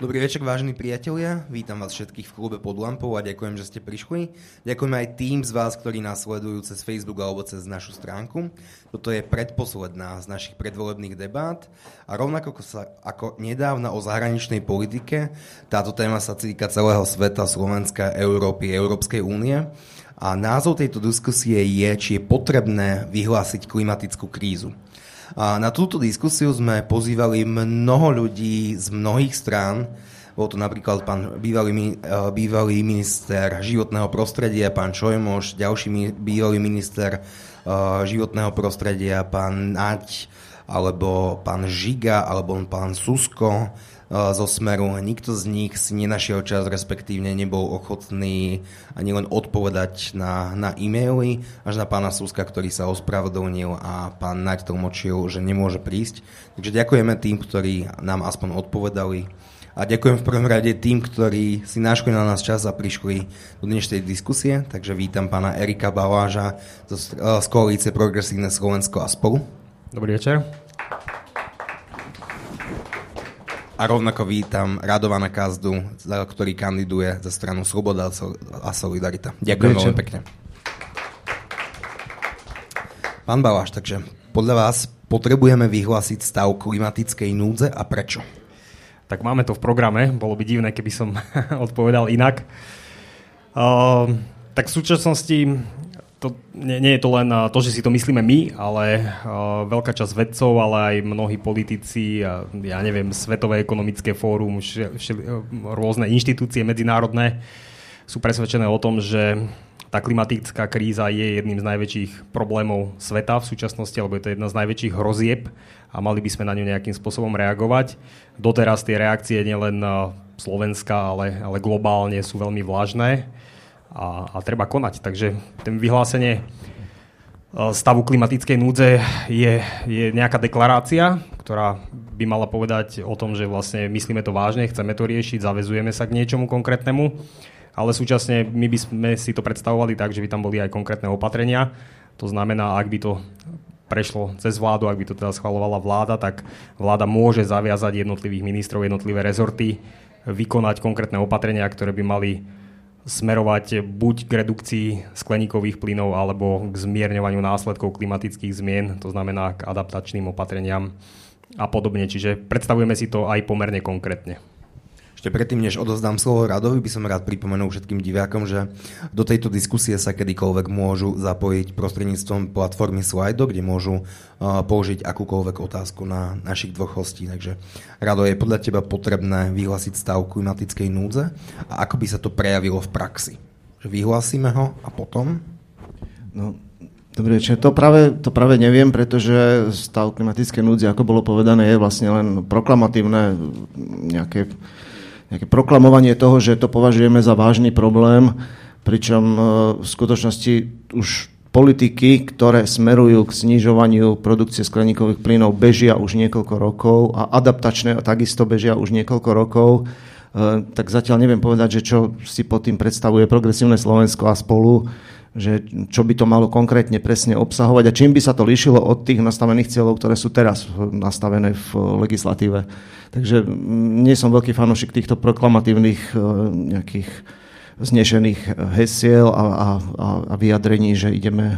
Dobrý večer, vážení priatelia. Vítam vás všetkých v klube Pod lampou a ďakujem, že ste prišli. Ďakujem aj tým z vás, ktorí nás sledujú cez Facebook alebo cez našu stránku. Toto je predposledná z našich predvolebných debát a rovnako ako nedávna o zahraničnej politike, táto téma sa týka celého sveta, Slovenska, Európy, Európskej únie. A názov tejto diskusie je, či je potrebné vyhlásiť klimatickú krízu. A na túto diskusiu sme pozývali mnoho ľudí z mnohých strán. Bol to napríklad pán bývalý minister životného prostredia, pán Čojmoš, ďalší bývalý minister životného prostredia, pán Naď, alebo pán Žiga, alebo pán Susko zo Smeru. Nikto z nich si nenašiel čas, respektívne nebol ochotný ani len odpovedať na e-maily, až na pána Suska, ktorý sa ospravedlnil a pán Naď tlmočil, že nemôže prísť. Takže ďakujeme tým, ktorí nám aspoň odpovedali. A ďakujem v prvom rade tým, ktorí si našli na nás čas a prišli do dnešnej diskusie. Takže vítam pána Erika Baláža z koalície Progresívne Slovensko a spolu. Dobrý večer. A rovnako vítam Radovana Kazdu, ktorý kandiduje za stranu Sloboda a Solidarita. Ďakujem veľmi pekne. Pán Baláš, takže podľa vás potrebujeme vyhlásiť stav klimatickej núdze a prečo? Tak máme to v programe, bolo by divné, keby som odpovedal inak. Tak v súčasnosti to nie je to len to, že si to myslíme my, ale veľká časť vedcov, ale aj mnohí politici, ja neviem, Svetové ekonomické fórum, rôzne inštitúcie medzinárodné sú presvedčené o tom, že tá klimatická kríza je jedným z najväčších problémov sveta v súčasnosti, alebo je to jedna z najväčších hrozieb a mali by sme na ňu nejakým spôsobom reagovať. Doteraz tie reakcie nielen Slovenska, ale globálne sú veľmi vlážne. A treba konať. Takže ten vyhlásenie stavu klimatickej núdze je nejaká deklarácia, ktorá by mala povedať o tom, že vlastne myslíme to vážne, chceme to riešiť, zaväzujeme sa k niečomu konkrétnemu, ale súčasne my by sme si to predstavovali tak, že by tam boli aj konkrétne opatrenia. To znamená, ak by to prešlo cez vládu, ak by to teda schvaľovala vláda, tak vláda môže zaviazať jednotlivých ministrov, jednotlivé rezorty, vykonať konkrétne opatrenia, ktoré by mali smerovať buď k redukcii skleníkových plynov alebo k zmierňovaniu následkov klimatických zmien, to znamená k adaptačným opatreniam a podobne. Čiže predstavujeme si to aj pomerne konkrétne. Ešte predtým, než odozdám slovo Radovi, by som rád pripomenul všetkým divákom, že do tejto diskusie sa kedykoľvek môžu zapojiť prostredníctvom platformy Slido, kde môžu položiť akúkoľvek otázku na našich dvoch hostí. Takže Rado, je podľa teba potrebné vyhlásiť stav klimatickej núdze a ako by sa to prejavilo v praxi? Že vyhlásime ho a potom? No, dobre, to práve neviem, pretože stav klimatickej núdze, ako bolo povedané, je vlastne len proklamatívne nejaké proklamovanie toho, že to považujeme za vážny problém, pričom v skutočnosti už politiky, ktoré smerujú k znižovaniu produkcie skleníkových plynov, bežia už niekoľko rokov a adaptačné takisto bežia už niekoľko rokov. Tak zatiaľ neviem povedať, že čo si pod tým predstavuje Progresívne Slovensko a spolu, že čo by to malo konkrétne presne obsahovať a čím by sa to líšilo od tých nastavených cieľov, ktoré sú teraz nastavené v legislatíve. Takže nie som veľký fanúšik týchto proklamatívnych nejakých vznešených hesiel a vyjadrení, že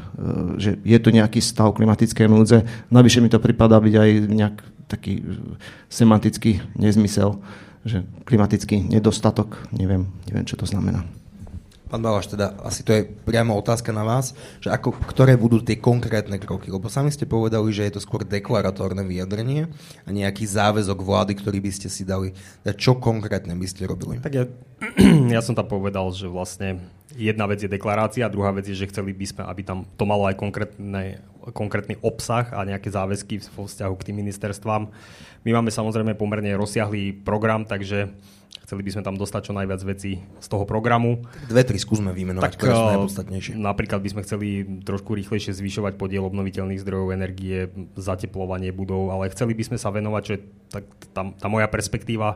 že je tu nejaký stav klimatickej núdze. Navyše mi to pripadá byť aj nejak taký semantický nezmysel, že klimatický nedostatok, neviem, čo to znamená. Pán Baláš, teda asi to je priamo otázka na vás, že ktoré budú tie konkrétne kroky, lebo sami ste povedali, že je to skôr deklaratórne vyjadrenie a nejaký záväzok vlády, ktorý by ste si dali. Čo konkrétne by ste robili? Tak ja som tam povedal, že vlastne jedna vec je deklarácia, druhá vec je, že chceli by sme, aby tam to malo aj konkrétny obsah a nejaké záväzky vo vzťahu k tým ministerstvám. My máme samozrejme pomerne rozsiahlý program, takže chceli by sme tam dostať čo najviac vecí z toho programu. 2-3 skúsme vymenovať, ktoré sú najpodstatnejšie. Napríklad by sme chceli trošku rýchlejšie zvyšovať podiel obnoviteľných zdrojov energie, zateplovanie budov, ale chceli by sme sa venovať, že tá moja perspektíva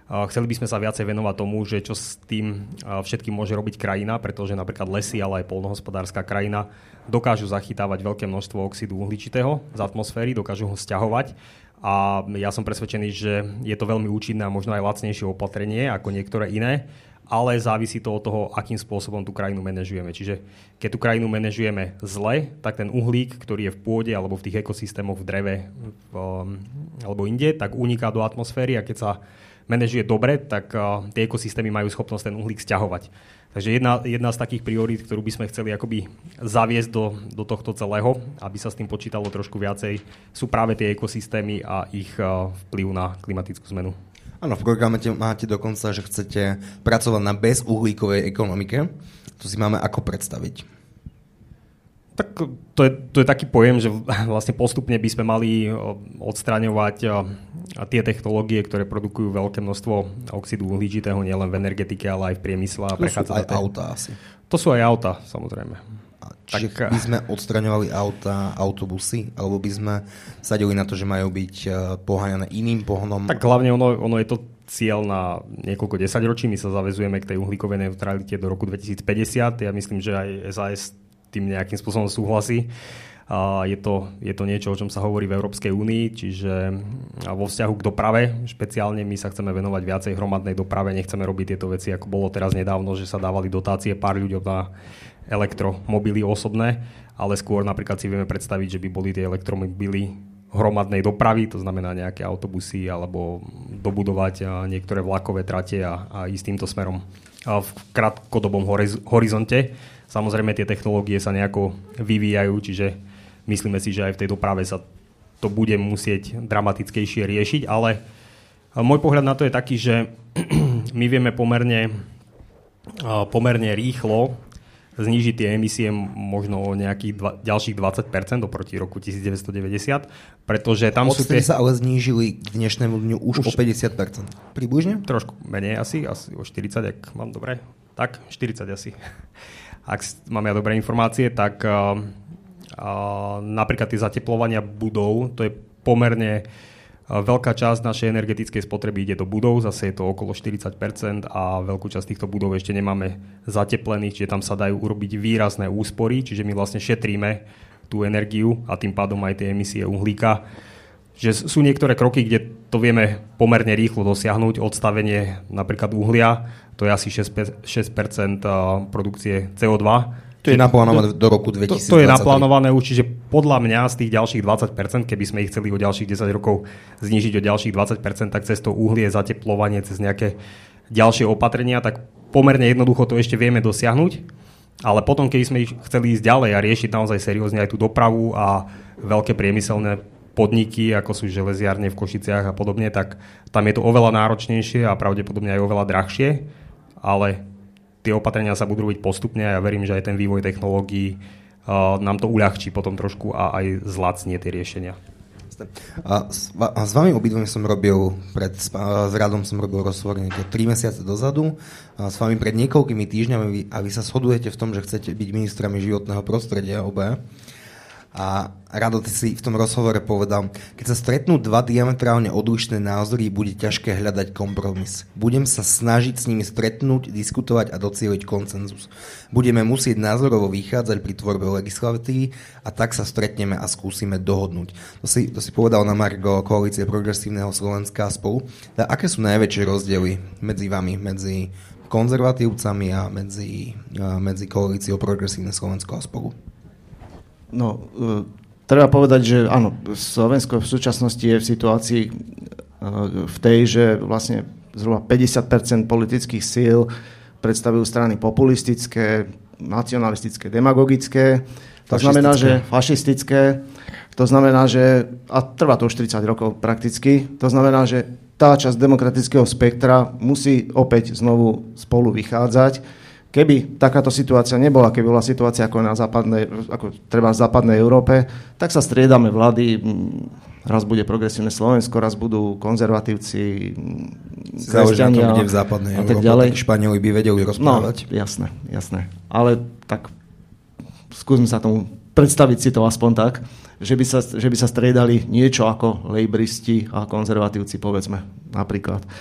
Chceli by sme sa viacej venovať tomu, že čo s tým všetkým môže robiť krajina, pretože napríklad lesy, ale aj poľnohospodárska krajina dokážu zachytávať veľké množstvo oxidu uhličitého z atmosféry, dokážu ho sťahovať. A ja som presvedčený, že je to veľmi účinné a možno aj lacnejšie opatrenie ako niektoré iné, ale závisí to od toho, akým spôsobom tú krajinu manažujeme. Čiže keď tú krajinu manažujeme zle, tak ten uhlík, ktorý je v pôde alebo v tých ekosystémoch v dreve alebo inde, tak uniká do atmosféry, a keď sa manažuje dobre, tak tie ekosystémy majú schopnosť ten uhlík sťahovať. Takže jedna z takých priorít, ktorú by sme chceli akoby zaviesť do tohto celého, aby sa s tým počítalo trošku viacej, sú práve tie ekosystémy a ich vplyv na klimatickú zmenu. Áno, v programe máte dokonca, že chcete pracovať na bezuhlíkovej ekonomike. To si máme ako predstaviť? Tak to je taký pojem, že vlastne postupne by sme mali odstraňovať tie technológie, ktoré produkujú veľké množstvo oxidu uhličitého nielen v energetike, ale aj v priemysle. To sú aj autá asi. To sú aj autá, samozrejme. Čiže by sme odstraňovali autá, autobusy, alebo by sme sadili na to, že majú byť poháňané iným pohonom? Tak hlavne ono je to cieľ na niekoľko desaťročí. My sa zaväzujeme k tej uhlíkovej neutralite do roku 2050. Ja myslím, že aj SAS tým nejakým spôsobom súhlasí. Je to niečo, o čom sa hovorí v Európskej únii, čiže vo vzťahu k doprave špeciálne my sa chceme venovať viacej hromadnej doprave, nechceme robiť tieto veci, ako bolo teraz nedávno, že sa dávali dotácie pár ľuďom na elektromobily osobné, ale skôr napríklad si vieme predstaviť, že by boli tie elektromobily hromadnej dopravy, to znamená nejaké autobusy, alebo dobudovať niektoré vlakové trate a ísť týmto smerom v krátkodobom horizonte. Samozrejme, tie technológie sa nejako vyvíjajú, čiže myslíme si, že aj v tej doprave sa to bude musieť dramatickejšie riešiť, ale môj pohľad na to je taký, že my vieme pomerne rýchlo znížiť tie emisie možno o nejakých ďalších 20% oproti roku 1990, pretože tam sú tie... sa ale znížili k dnešnému dňu už o 50%. Približne? Trošku menej asi o 40, ak mám dobre. Tak, 40 asi. Ak mám ja dobré informácie, tak napríklad tie zateplovania budov, to je pomerne veľká časť našej energetickej spotreby ide do budov, zase je to okolo 40% a veľkú časť týchto budov ešte nemáme zateplených, čiže tam sa dajú urobiť výrazné úspory, čiže my vlastne šetríme tú energiu a tým pádom aj tie emisie uhlíka. Že sú niektoré kroky, kde to vieme pomerne rýchlo dosiahnuť, odstavenie napríklad uhlia, to je asi 6% produkcie CO2. To je naplánované do roku 2023. To je naplánované už, čiže podľa mňa z tých ďalších 20%, keby sme ich chceli o ďalších 10 rokov znížiť o ďalších 20%, tak cez to uhlie, zateplovanie, cez nejaké ďalšie opatrenia, tak pomerne jednoducho to ešte vieme dosiahnuť. Ale potom, keby sme chceli ísť ďalej a riešiť naozaj seriózne aj tú dopravu a veľké priemyselné podniky, ako sú železiarne v Košiciach a podobne, tak tam je to oveľa náročnejšie a pravdepodobne aj oveľa drahšie, ale tie opatrenia sa budú robiť postupne a ja verím, že aj ten vývoj technológií nám to uľahčí potom trošku a aj zlacnie tie riešenia. A s vami obidvomi som robil, s Radom som robil rozhovor 3 mesiace dozadu, a s vami pred niekoľkými týždňami a vy sa shodujete v tom, že chcete byť ministrami životného prostredia obe. A Rado, ty si v tom rozhovore povedal, keď sa stretnú dva diametrálne odlišné názory, bude ťažké hľadať kompromis. Budem sa snažiť s nimi stretnúť, diskutovať a docieliť konsenzus. Budeme musieť názorovo vychádzať pri tvorbe legislatívy a tak sa stretneme a skúsime dohodnúť. To si povedal na margo Koalície progresívneho Slovenska a Spolu. Aké sú najväčšie rozdiely medzi vami, medzi konzervatívcami a medzi Koalíciou progresívne Slovensko a Spolu? No, treba povedať, že áno, Slovensko v súčasnosti je v situácii v tej, že vlastne zhruba 50% politických síl predstavujú strany populistické, nacionalistické, demagogické, to znamená, že fašistické, to znamená, že, a trvá to už 30 rokov prakticky, to znamená, že tá časť demokratického spektra musí opäť znovu spolu vychádzať. Keby takáto situácia nebola, keby bola situácia ako treba v západnej Európe, tak sa striedame vlády, raz bude progresívne Slovensko, raz budú konzervatívci, kresťania bude v západnej a Európe, tak ďalej. Španieli by vedeli rozprávať. No, jasné. Ale tak skúsme sa tomu predstaviť si to aspoň tak, že by sa striedali niečo ako lejbristi a konzervatívci, povedzme, napríklad.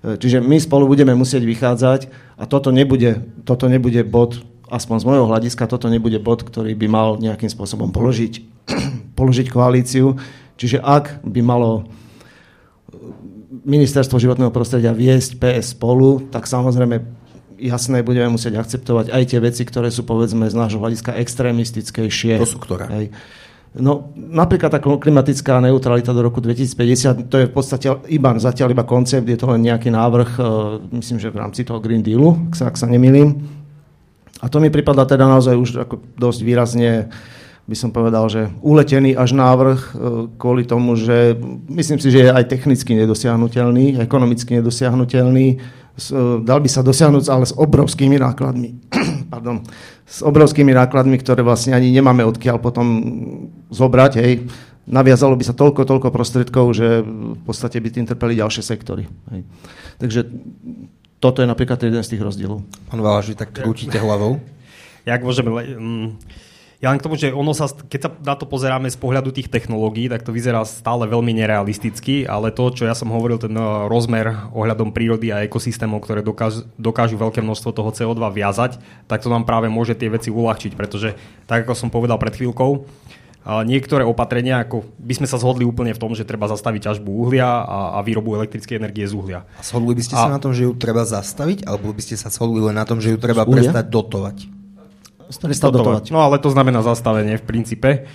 Čiže my spolu budeme musieť vychádzať a toto nebude bod, aspoň z môjho hľadiska, toto nebude bod, ktorý by mal nejakým spôsobom položiť koalíciu. Čiže ak by malo Ministerstvo životného prostredia viesť PS spolu, tak samozrejme jasné, budeme musieť akceptovať aj tie veci, ktoré sú povedzme z nášho hľadiska extrémistickejšie. To sú ktoré? Hej. No, napríklad tá klimatická neutralita do roku 2050, to je v podstate zatiaľ iba koncept, je to len nejaký návrh, myslím, že v rámci toho Green Dealu, ak sa nemýlim. A to mi pripadá teda naozaj už ako dosť výrazne, by som povedal, že uletený až návrh kvôli tomu, že myslím si, že je aj technicky nedosiahnuteľný, ekonomicky nedosiahnuteľný. Dal by sa dosiahnuť, ale s obrovskými nákladmi. Pardon. S obrovskými nákladmi, ktoré vlastne ani nemáme odkiaľ potom zobrať. Hej. Naviazalo by sa toľko prostriedkov, že v podstate by tým trpeli ďalšie sektory. Hej. Takže toto je napríklad jeden z tých rozdielov. Pán Valaš, vy tak krúčite hlavou? Jak môžeme... Ja len k tomu, že keď sa na to pozeráme z pohľadu tých technológií, tak to vyzerá stále veľmi nerealisticky, ale to, čo ja som hovoril, ten rozmer ohľadom prírody a ekosystémov, ktoré dokážu veľké množstvo toho CO2 viazať, tak to nám práve môže tie veci uľahčiť, pretože tak, ako som povedal pred chvíľkou, niektoré opatrenia, ako by sme sa zhodli úplne v tom, že treba zastaviť ťažbu uhlia a výrobu elektrickej energie z uhlia. A zhodli by ste sa na tom, že ju treba zastaviť, alebo by ste sa zhodli len na tom, že ju treba prestať dotovať? No ale to znamená zastavenie v princípe.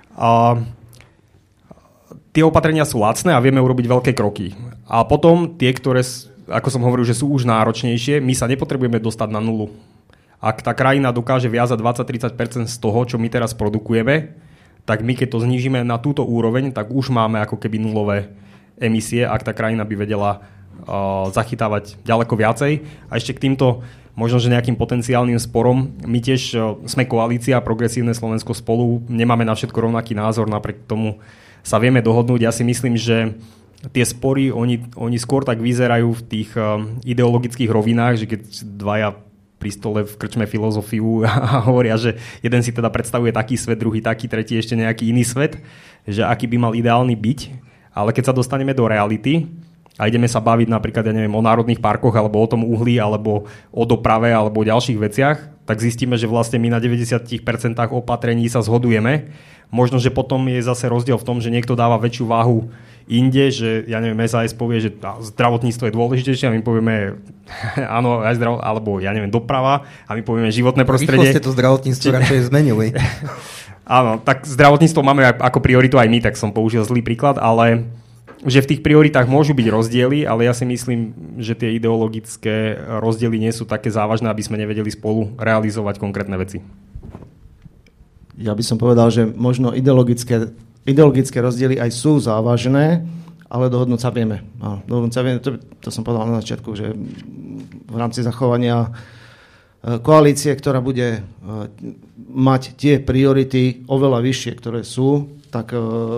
Tie opatrenia sú lacné a vieme urobiť veľké kroky. A potom tie, ktoré, ako som hovoril, že sú už náročnejšie, my sa nepotrebujeme dostať na nulu. Ak tá krajina dokáže viazať 20-30% z toho, čo my teraz produkujeme, tak my keď to znížime na túto úroveň, tak už máme ako keby nulové emisie, ak tá krajina by vedela zachytávať ďaleko viacej. A ešte k týmto možno, že nejakým potenciálnym sporom. My tiež sme koalícia, Progresívne Slovensko spolu, nemáme na všetko rovnaký názor, napriek tomu sa vieme dohodnúť. Ja si myslím, že tie spory, oni skôr tak vyzerajú v tých ideologických rovinách, že keď dvaja pri stole v krčme filozofiu a hovoria, že jeden si teda predstavuje taký svet, druhý taký, tretí ešte nejaký iný svet, že aký by mal ideálny byť. Ale keď sa dostaneme do reality, a ideme sa baviť napríklad, ja neviem, o národných parkoch, alebo o tom uhlí, alebo o doprave, alebo o ďalších veciach, tak zistíme, že vlastne my na 90% opatrení sa zhodujeme. Možno, že potom je zase rozdiel v tom, že niekto dáva väčšiu váhu inde, že, ja neviem, SAS povie, že zdravotníctvo je dôležitejšie a my povieme, áno, aj alebo, ja neviem, doprava a my povieme životné prostredie. Rýchlo ste to zdravotníctvo radšej zmenili. Áno, tak zdravotníctvo máme ako prioritu aj my, tak som použil zlý príklad, ale že v tých prioritách môžu byť rozdiely, ale ja si myslím, že tie ideologické rozdiely nie sú také závažné, aby sme nevedeli spolu realizovať konkrétne veci. Ja by som povedal, že možno ideologické rozdiely aj sú závažné, ale dohodnúť sa vieme. To som povedal na začiatku, že v rámci zachovania koalície, ktorá bude mať tie priority oveľa vyššie, ktoré sú, tak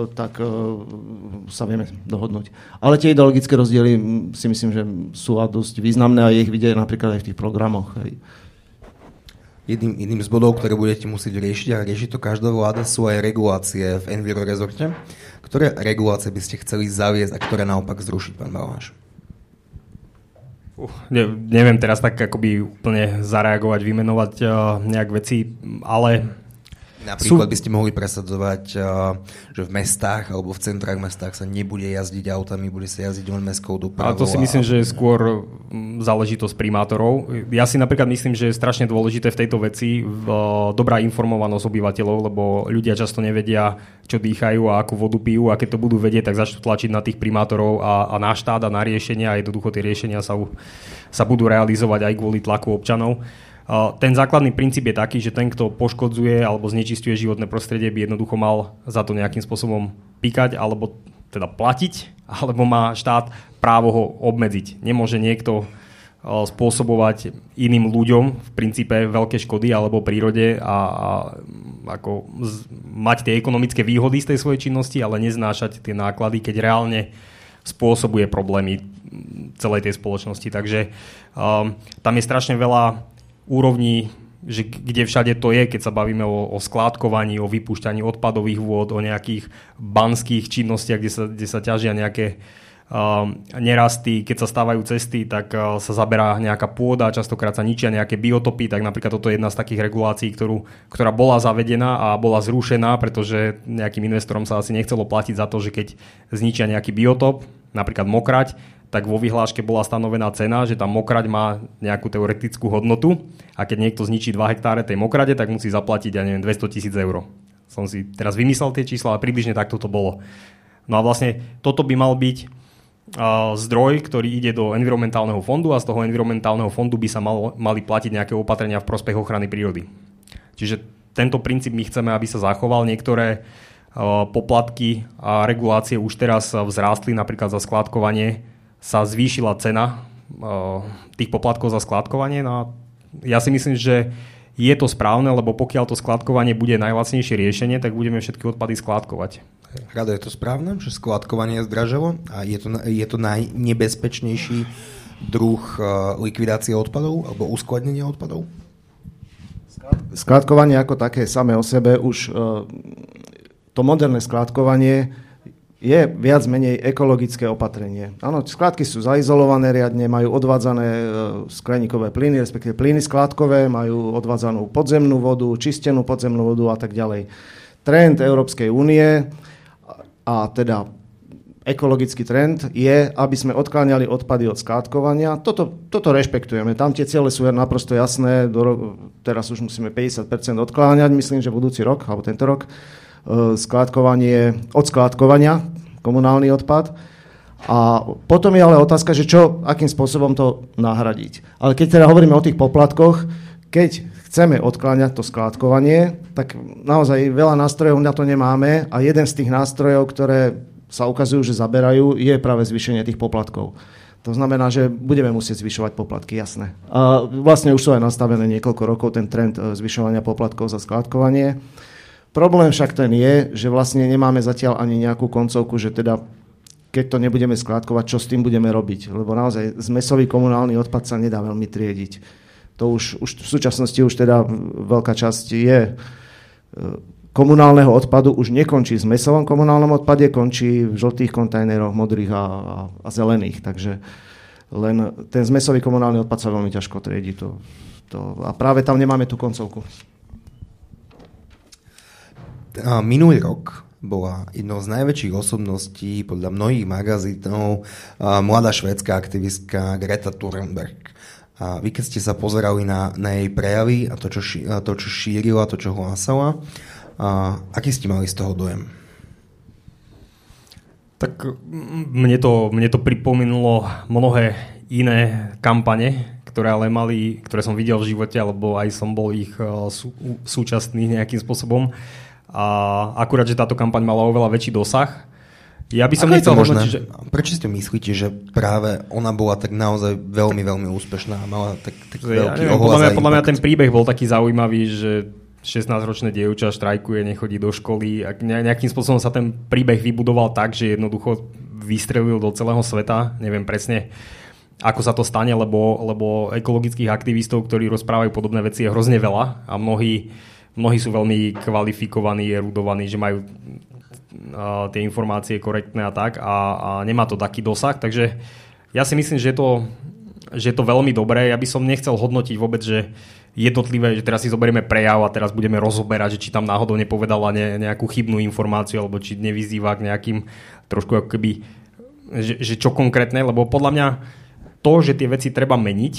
sa vieme dohodnúť. Ale tie ideologické rozdiely si myslím, že sú dosť významné a je ich vidieť napríklad aj v tých programoch. Hej. Jedným z bodov, ktoré budete musieť riešiť a riešiť to každá vláda, sú aj regulácie v Enviro rezorte. Ktoré regulácie by ste chceli zaviesť a ktoré naopak zrušiť, pán Baláš? Neviem teraz tak akoby úplne zareagovať, vymenovať nejak veci, ale napríklad by ste mohli presadzovať, že v mestách alebo v centrách mestách sa nebude jazdiť autami, bude sa jazdiť len mestskou dopravou. A to si myslím, že je skôr záležitosť primátorov. Ja si napríklad myslím, že je strašne dôležité v tejto veci dobrá informovanosť obyvateľov, lebo ľudia často nevedia, čo dýchajú a akú vodu pijú, a keď to budú vedieť, tak začnú tlačiť na tých primátorov a na štát a na riešenia, a jednoducho tie riešenia sa budú realizovať aj kvôli tlaku občanov. Ten základný princíp je taký, že ten, kto poškodzuje alebo znečisťuje životné prostredie, by jednoducho mal za to nejakým spôsobom pikať alebo teda platiť, alebo má štát právo ho obmedziť. Nemôže niekto spôsobovať iným ľuďom v princípe veľké škody alebo prírode a ako mať tie ekonomické výhody z tej svojej činnosti, ale neznášať tie náklady, keď reálne spôsobuje problémy celej tej spoločnosti. Takže tam je strašne veľa úrovní, že kde všade to je, keď sa bavíme o skládkovaní, o vypúšťaní odpadových vôd, o nejakých banských činnostiach, kde sa ťažia nejaké nerasty, keď sa stávajú cesty, tak sa zaberá nejaká pôda, častokrát sa ničia nejaké biotopy, tak napríklad toto je jedna z takých regulácií, ktorá bola zavedená a bola zrušená, pretože nejakým investorom sa asi nechcelo platiť za to, že keď zničia nejaký biotop, napríklad mokrať, tak vo vyhláške bola stanovená cena, že tá mokrať má nejakú teoretickú hodnotu a keď niekto zničí 2 hektáre tej mokrade, tak musí zaplatiť, 200 000 eur. Som si teraz vymyslel tie čísla, ale približne takto to bolo. No a vlastne toto by mal byť zdroj, ktorý ide do environmentálneho fondu a z toho environmentálneho fondu by sa mali platiť nejaké opatrenia v prospech ochrany prírody. Čiže tento princíp my chceme, aby sa zachoval. Niektoré poplatky a regulácie už teraz vzrástli, napríklad za skládkovanie sa zvýšila cena tých poplatkov za skládkovanie. No ja si myslím, že je to správne, lebo pokiaľ to skládkovanie bude najlacnejšie riešenie, tak budeme všetky odpady skládkovať. Rado, je to správne, že skládkovanie je zdražilo a je to najnebezpečnejší druh likvidácie odpadov alebo uskladnenia odpadov? Skládkovanie ako také samé o sebe už to moderné skládkovanie je viac menej ekologické opatrenie. Áno, skládky sú zaizolované riadne, majú odvádzané skleníkové plyny, respektíve plyny skládkové, majú odvádzanú podzemnú vodu, čistenú podzemnú vodu a tak ďalej. Trend Európskej únie a teda ekologický trend je, aby sme odkláňali odpady od skládkovania. Toto rešpektujeme. Tam tie ciele sú naprosto jasné. Teraz už musíme 50% odkláňať, myslím, že budúci rok, alebo tento rok. Od skládkovania, komunálny odpad. A potom je ale otázka, že akým spôsobom to nahradiť. Ale keď teda hovoríme o tých poplatkoch, keď chceme odkláňať to skládkovanie, tak naozaj veľa nástrojov na to nemáme a jeden z tých nástrojov, ktoré sa ukazujú, že zaberajú, je práve zvýšenie tých poplatkov. To znamená, že budeme musieť zvyšovať poplatky, jasné. A vlastne už sú aj nastavené niekoľko rokov ten trend zvyšovania poplatkov za skládkovanie. Problém však ten je, že vlastne nemáme zatiaľ ani nejakú koncovku, že teda keď to nebudeme skládkovať, čo s tým budeme robiť. Lebo naozaj zmesový komunálny odpad sa nedá veľmi triediť. To už v súčasnosti už teda veľká časť je komunálneho odpadu už nekončí v zmesovom komunálnom odpade, končí v žltých kontajneroch, modrých a zelených. Takže len ten zmesový komunálny odpad sa veľmi ťažko triedi. A práve tam nemáme tú koncovku. Minulý rok bola jednou z najväčších osobností podľa mnohých magazínov mladá švédska aktivistka Greta Thunberg. A vy, keď ste sa pozerali na jej prejavy a to, čo šírila, to, čo hlásala, aký ste mali z toho dojem? Tak mne to pripomenulo mnohé iné kampane, ktoré som videl v živote, alebo aj som bol ich súčasný nejakým spôsobom. A akurát, že táto kampaň mala oveľa väčší dosah. Ja by som nechcel hodnotiť, že... Prečo si to myslíte, že práve ona bola tak naozaj veľmi, veľmi úspešná a mala tak veľký ohlas a impact? Podľa mňa ten príbeh bol taký zaujímavý, že 16-ročné dievča štrajkuje, nechodí do školy a nejakým spôsobom sa ten príbeh vybudoval tak, že jednoducho vystrelil do celého sveta. Neviem presne, ako sa to stane, lebo ekologických aktivistov, ktorí rozprávajú podobné veci, je hrozne veľa a mnohí sú veľmi kvalifikovaní, erudovaní, že majú tie informácie korektné a tak a nemá to taký dosah, takže ja si myslím, že je to veľmi dobré. Ja by som nechcel hodnotiť vôbec, že jednotlivé, že teraz si zoberieme prejav a teraz budeme rozoberať, že či tam náhodou nepovedala nejakú chybnú informáciu alebo či nevyzýva k nejakým trošku ako keby, že čo konkrétne, lebo podľa mňa to, že tie veci treba meniť,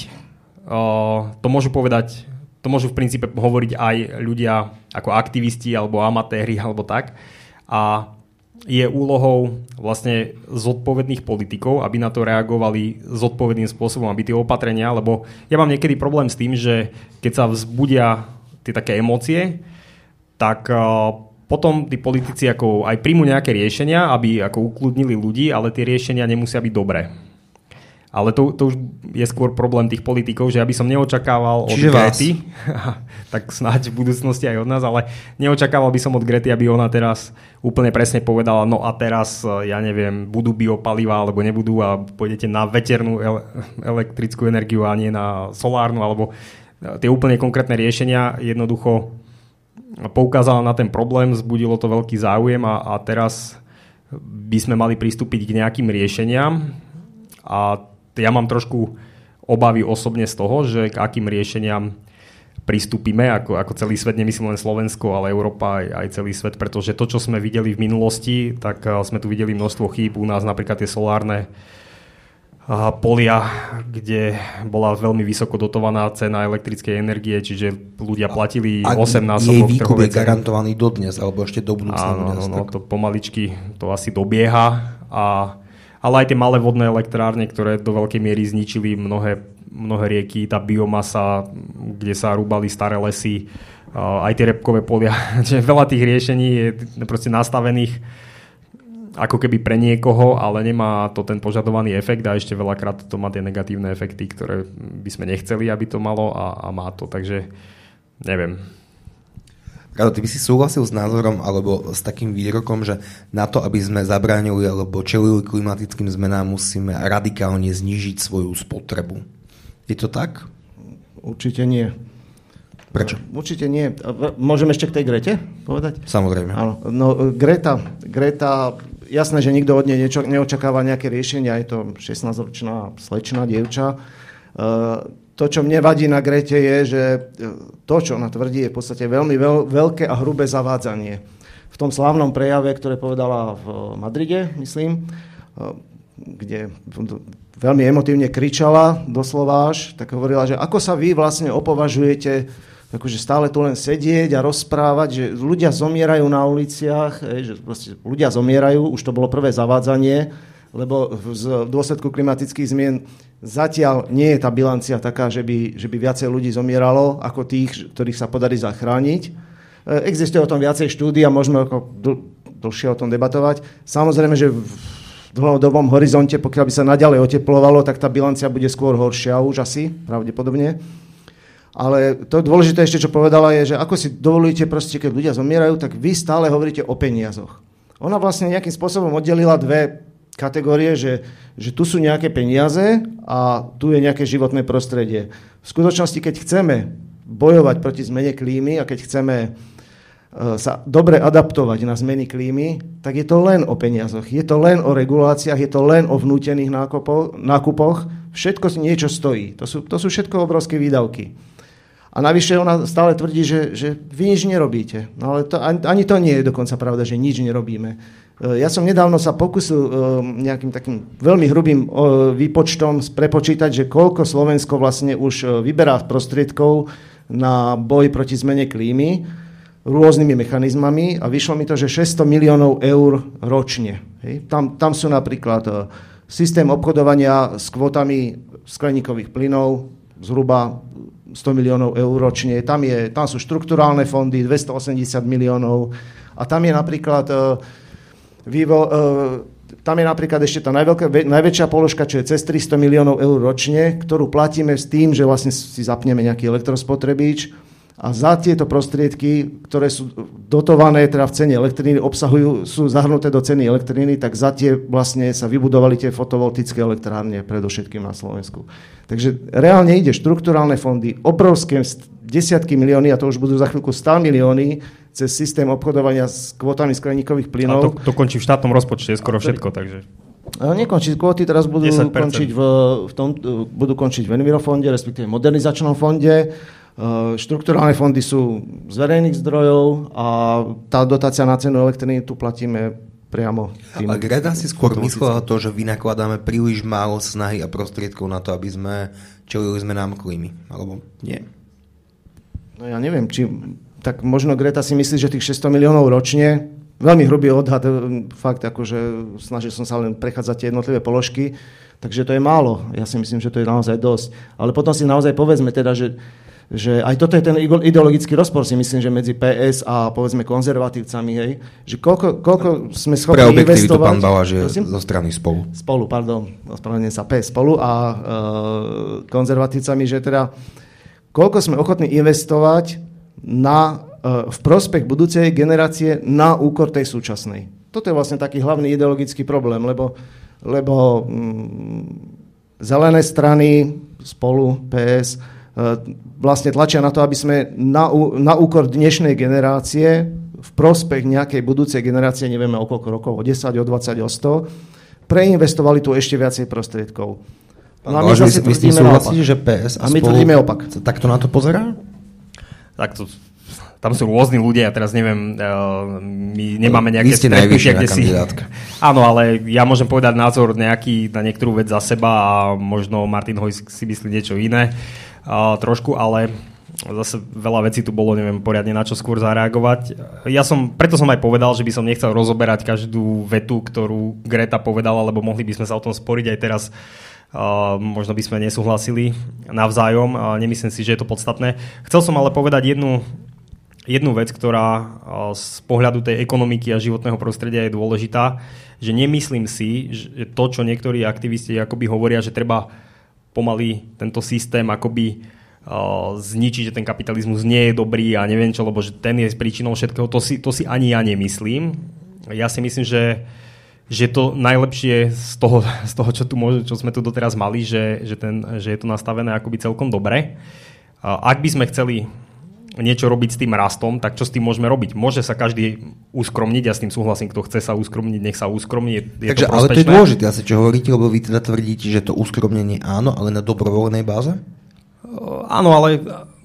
to môžu povedať. To môžu v princípe hovoriť aj ľudia ako aktivisti alebo amatéri alebo tak. A je úlohou vlastne zodpovedných politikov, aby na to reagovali zodpovedným spôsobom, aby tie opatrenia, lebo ja mám niekedy problém s tým, že keď sa vzbudia tie také emócie, tak potom tí politici ako aj príjmu nejaké riešenia, aby ako ukludnili ľudí, ale tie riešenia nemusia byť dobré. Ale to už je skôr problém tých politikov, že ja by som neočakával od Grety, tak snáď v budúcnosti aj od nás, ale neočakával by som od Grety, aby ona teraz úplne presne povedala, no a teraz, ja neviem, budú biopaliva alebo nebudú a pôjdete na veternú elektrickú energiu a nie na solárnu, alebo tie úplne konkrétne riešenia jednoducho poukázala na ten problém, vzbudilo to veľký záujem a teraz by sme mali pristúpiť k nejakým riešeniam. A ja mám trošku obavy osobne z toho, že k akým riešeniam pristúpime, ako celý svet, nemyslím len Slovensko, ale Európa aj celý svet, pretože to, čo sme videli v minulosti, tak sme tu videli množstvo chýb. U nás napríklad tie solárne polia, kde bola veľmi vysoko dotovaná cena elektrickej energie, čiže ľudia platili 8-násobok. Jej výkup je garantovaný dodnes, alebo ešte do budúcna. Áno, to pomaličky to asi dobieha. Ale aj tie malé vodné elektrárne, ktoré do veľkej miery zničili mnohé rieky, tá biomasa, kde sa rúbali staré lesy, aj tie repkové polia. Veľa tých riešení je proste nastavených ako keby pre niekoho, ale nemá to ten požadovaný efekt a ešte veľakrát to má tie negatívne efekty, ktoré by sme nechceli, aby to malo a má to. Takže neviem. Rado, ty by si súhlasil s názorom alebo s takým výrokom, že na to, aby sme zabránili alebo čelili klimatickým zmenám, musíme radikálne znížiť svoju spotrebu. Je to tak? Určite nie. Prečo? Určite nie. Môžem ešte k tej Grete povedať? Samozrejme. Áno. No, Greta, jasné, že nikto od nej neočakáva nejaké riešenia. Je to 16-ročná slečná dievča. To, čo mne vadí na Grete, je, že to, čo ona tvrdí, je v podstate veľmi veľké a hrubé zavádzanie. V tom slávnom prejave, ktoré povedala v Madride, myslím, kde veľmi emotívne kričala, doslova až, tak hovorila, že ako sa vy vlastne opovažujete akože stále tu len sedieť a rozprávať, že ľudia zomierajú na uliciach, že proste ľudia zomierajú, už to bolo prvé zavádzanie, lebo v dôsledku klimatických zmien zatiaľ nie je tá bilancia taká, že by viacej ľudí zomieralo ako tých, ktorých sa podarí zachrániť. Existuje o tom viacej štúdií a môžeme dlhšie o tom debatovať. Samozrejme, že v dlhodobom horizonte, pokiaľ by sa naďalej oteplovalo, tak tá bilancia bude skôr horšia už asi, pravdepodobne. Ale to dôležité ešte, čo povedala, je, že ako si dovolíte proste, keď ľudia zomierajú, tak vy stále hovoríte o peniazoch. Ona vlastne nejakým spôsobom oddelila dve kategórie, že tu sú nejaké peniaze a tu je nejaké životné prostredie. V skutočnosti, keď chceme bojovať proti zmene klímy a keď chceme sa dobre adaptovať na zmeny klímy, tak je to len o peniazoch, je to len o reguláciách, je to len o vnútených nákupoch. Všetko niečo stojí. To sú všetko obrovské výdavky. A navyše ona stále tvrdí, že vy nič nerobíte. No ale ani to nie je dokonca pravda, že nič nerobíme. Ja som nedávno sa pokusil nejakým takým veľmi hrubým výpočtom prepočítať, že koľko Slovensko vlastne už vyberá prostriedkov na boj proti zmene klímy rôznymi mechanizmami a vyšlo mi to, že 600 miliónov eur ročne. Hej. Tam sú napríklad systém obchodovania s kvótami skleníkových plynov, zhruba 100 miliónov eur ročne. Tam sú štrukturálne fondy, 280 miliónov a tam je napríklad tam je napríklad ešte tá najväčšia položka, čo je cez 300 miliónov eur ročne, ktorú platíme s tým, že vlastne si zapneme nejaký elektrospotrebič a za tieto prostriedky, ktoré sú dotované teda v cene elektriny, sú zahrnuté do ceny elektriny, tak za tie vlastne sa vybudovali tie fotovoltické elektrárne, predovšetkým na Slovensku. Takže reálne ide štrukturálne fondy, obrovské desiatky milióny, a to už budú za chvíľku 100 milióny, cez systém obchodovania s kvótami skleníkových plynov. A to končí v štátnom rozpočte, skoro všetko, takže... Nekončí kvóty, teraz budú končiť budú končiť v Envirofonde, respektíve v modernizačnom fonde. Štrukturálne fondy sú z verejných zdrojov a tá dotácia na cenu elektriny tu platíme priamo. A Greta si skôr myslela to, že vynakladáme príliš málo snahy a prostriedkov na to, aby sme čelili zmenám klímy, alebo nie? No ja neviem, tak možno Greta si myslí, že tých 600 miliónov ročne, veľmi hrubý odhad, fakt akože snažil som sa len prechádzať tie jednotlivé položky, takže to je málo. Ja si myslím, že to je naozaj dosť. Ale potom si naozaj povedzme teda, že aj toto je ten ideologický rozpor, si myslím, že medzi PS a povedzme konzervatívcami, hej, že koľko sme schopní investovať... Pre objektivitu pán Balaš je zo strany Spolu. Spolu, pardon, ospravedlňujem sa, PS Spolu a konzervatívcami, že teda koľko sme ochotní investovať v prospech budúcej generácie na úkor tej súčasnej. Toto je vlastne taký hlavný ideologický problém, lebo zelené strany, Spolu, PS, vlastne tlačia na to, aby sme na úkor dnešnej generácie v prospech nejakej budúcej generácie, nevieme o koľko rokov, o 10, o 20, o 100, preinvestovali tu ešte viacej prostriedkov. No a my zase tvrdíme opak. Že PS a my tvrdíme opak. Takto na to pozerá? Takto. Tam sú rôzni ľudia, ja teraz neviem, my nemáme nejaké stretnutia, kde si... Áno, ale ja môžem povedať názor nejaký na niektorú vec za seba a možno Martin Hojs si myslí niečo iné trošku, ale zase veľa vecí tu bolo, neviem poriadne na čo skôr zareagovať. Preto som aj povedal, že by som nechcel rozoberať každú vetu, ktorú Greta povedala, lebo mohli by sme sa o tom sporiť aj teraz. Možno by sme nesúhlasili navzájom, nemyslím si, že je to podstatné. Chcel som ale povedať jednu vec, ktorá z pohľadu tej ekonomiky a životného prostredia je dôležitá, že nemyslím si, že to, čo niektorí aktivisti akoby hovoria, že treba pomaly tento systém akoby zničiť, že ten kapitalizmus nie je dobrý a neviem čo, lebo že ten je príčinou všetkého, to si ani ja nemyslím. Ja si myslím, že to najlepšie z toho čo sme tu doteraz mali, že je to nastavené akoby celkom dobre. Ak by sme chceli niečo robiť s tým rastom, tak čo s tým môžeme robiť? Môže sa každý uskromniť, ja s tým súhlasím, kto chce sa uskromniť, nech sa uskromní, je takže, to prospešné. Ale to je dôležité asi, čo hovoríte, lebo vy teda tvrdíte, že to uskromnenie áno, ale na dobrovoľnej báze? Áno, ale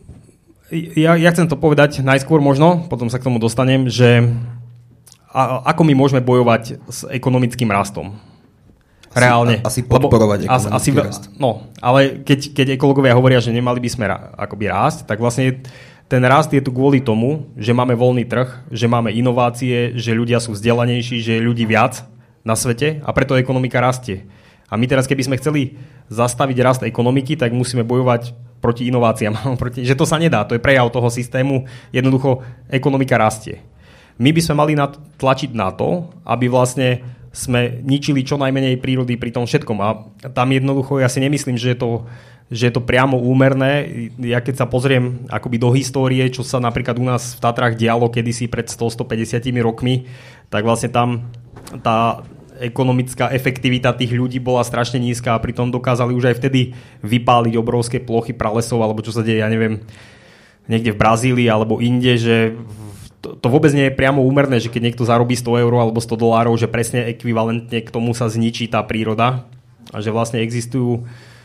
ja chcem to povedať najskôr možno, potom sa k tomu dostanem, že ako my môžeme bojovať s ekonomickým rastom? Reálne. Asi podporovať ekonomický rast. No, ale keď ekológovia hovoria, že nemali by sme akoby rásť, tak vlastne ten rast je tu kvôli tomu, že máme voľný trh, že máme inovácie, že ľudia sú vzdelanejší, že je ľudí viac na svete a preto ekonomika rastie. A my teraz, keby sme chceli zastaviť rast ekonomiky, tak musíme bojovať proti inováciám. Že to sa nedá, to je prejav toho systému. Jednoducho ekonomika rastie. My by sme mali tlačiť na to, aby vlastne sme ničili čo najmenej prírody pri tom všetkom. A tam jednoducho, ja si nemyslím, že je to priamo úmerné. Ja keď sa pozriem akoby do histórie, čo sa napríklad u nás v Tatrách dialo kedysi pred 100-150 rokmi, tak vlastne tam tá ekonomická efektivita tých ľudí bola strašne nízka a pritom dokázali už aj vtedy vypáliť obrovské plochy pralesov, alebo čo sa deje, ja neviem, niekde v Brazílii alebo inde, že to vôbec nie je priamo úmerné, že keď niekto zarobí 100 eur alebo $100, že presne ekvivalentne k tomu sa zničí tá príroda a že vlastne existujú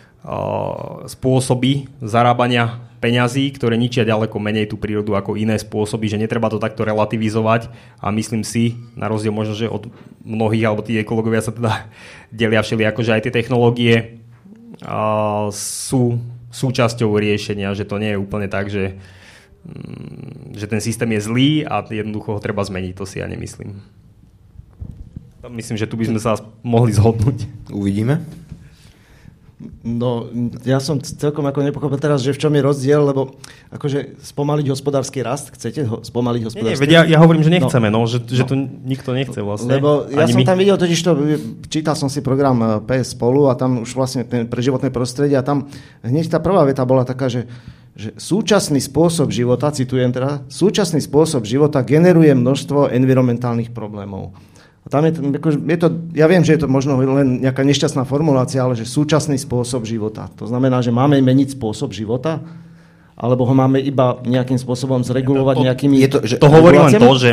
spôsoby zarábania peňazí, ktoré ničia ďaleko menej tú prírodu ako iné spôsoby, že netreba to takto relativizovať a myslím si, na rozdiel možno, že od mnohých, alebo tí ekológovia sa teda delia všelijako, že aj tie technológie sú súčasťou riešenia, že to nie je úplne tak, že ten systém je zlý a jednoducho ho treba zmeniť, to si ja nemyslím. Myslím, že tu by sme sa mohli zhodnúť. Uvidíme. No, ja som celkom ako nepochopil teraz, že v čom je rozdiel, lebo akože spomaliť hospodársky rast, chcete spomaliť hospodársky rast? Ja hovorím, že nechceme, že to nikto nechce vlastne. Lebo ja som tam videl totiž to, čítal som si program PS Spolu a tam už vlastne pre životné prostredie a tam hneď tá prvá veta bola taká, že súčasný spôsob života, citujem teda, súčasný spôsob života generuje množstvo environmentálnych problémov. A tam je to, ja viem, že je to možno len nejaká nešťastná formulácia, ale že súčasný spôsob života. To znamená, že máme meniť spôsob života, alebo ho máme iba nejakým spôsobom zregulovať nejakými... To hovorí len to, že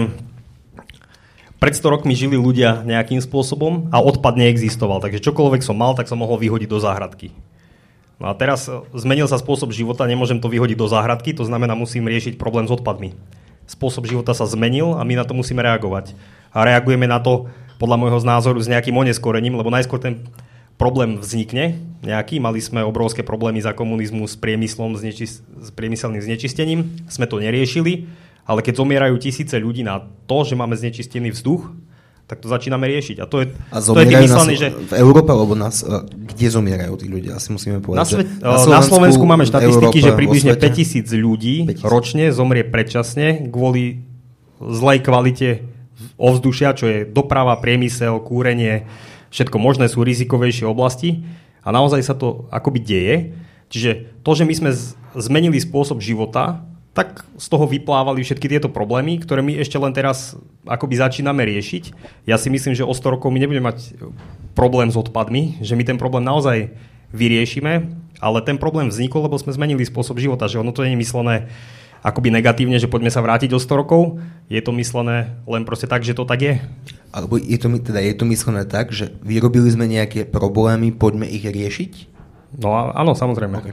pred 100 rokmi žili ľudia nejakým spôsobom a odpad neexistoval. Takže čokoľvek som mal, tak som mohol vyhodiť do záhradky. No a teraz zmenil sa spôsob života, nemôžem to vyhodiť do záhradky, to znamená, musím riešiť problém s odpadmi. Spôsob života sa zmenil a my na to musíme reagovať. A reagujeme na to, podľa môjho názoru, s nejakým oneskorením, lebo najskôr ten problém vznikne nejaký. Mali sme obrovské problémy za komunizmu s priemyslom, s priemyselným znečistením. Sme to neriešili, ale keď zomierajú tisíce ľudí na to, že máme znečistený vzduch, tak to začíname riešiť. A to je tým myslený, že... v Európe, alebo kde zomierajú tí ľudia? Asi musíme povedať, na Slovensku máme štatistiky, že približne 5000 ľudí ročne zomrie predčasne kvôli zlej kvalite ovzdušia, čo je doprava, priemysel, kúrenie, všetko možné sú rizikovejšie oblasti a naozaj sa to akoby deje. Čiže to, že my sme zmenili spôsob života, tak z toho vyplávali všetky tieto problémy, ktoré my ešte len teraz akoby začíname riešiť. Ja si myslím, že o 100 rokov my nebudeme mať problém s odpadmi, že my ten problém naozaj vyriešime, ale ten problém vznikol, lebo sme zmenili spôsob života, že ono to nie je myslené akoby negatívne, že poďme sa vrátiť o 100 rokov. Je to myslené len proste tak, že to tak je? Alebo je to myslené tak, že vyrobili sme nejaké problémy, poďme ich riešiť? No áno, samozrejme. Okay.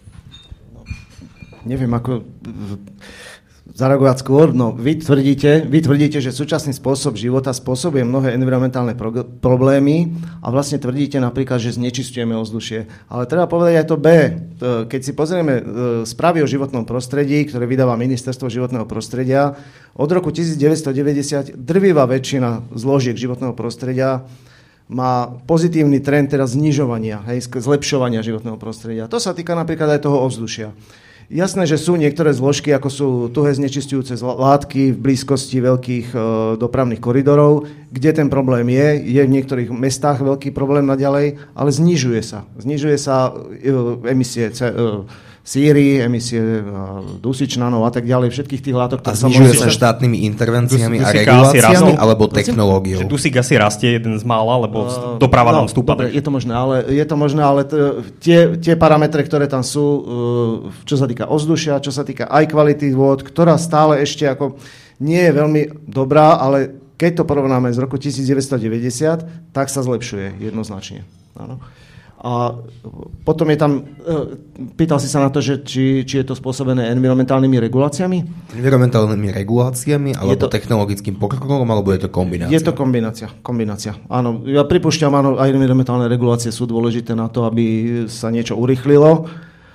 Neviem, ako zareagovať skôr. No, vy tvrdíte, že súčasný spôsob života spôsobuje mnohé environmentálne problémy a vlastne tvrdíte napríklad, že znečisťujeme ovzdušie. Ale treba povedať aj to B. Keď si pozrieme správy o životnom prostredí, ktoré vydáva Ministerstvo životného prostredia, od roku 1990 drvivá väčšina zložiek životného prostredia má pozitívny trend teraz znižovania, zlepšovania životného prostredia. To sa týka napríklad aj toho ovzdušia. Jasné, že sú niektoré zložky, ako sú tuhé znečisťujúce látky v blízkosti veľkých dopravných koridorov, kde ten problém je v niektorých mestách veľký problém naďalej, ale znižuje sa. Znižuje sa emisie síry, emisie dusičnanov a tak ďalej, všetkých tých látok. A znižuje sa štátnymi intervenciami a reguláciami alebo technológiou? Dusík asi rastie jeden z mála, lebo doprava nám stúpa. Dobre, je to možné, ale tie parametre, ktoré tam sú, čo sa týka ovzdušia, čo sa týka aj kvality vôd, ktorá stále ešte ako nie je veľmi dobrá, ale keď to porovnáme z roku 1990, tak sa zlepšuje jednoznačne. Áno. A potom je tam, pýtal si sa na to, že či je to spôsobené environmentálnymi reguláciami? Environmentálnymi reguláciami, alebo technologickým pokrokom, alebo je to kombinácia? Je to kombinácia. Áno, ja pripúšťam, áno, aj environmentálne regulácie sú dôležité na to, aby sa niečo urýchlilo,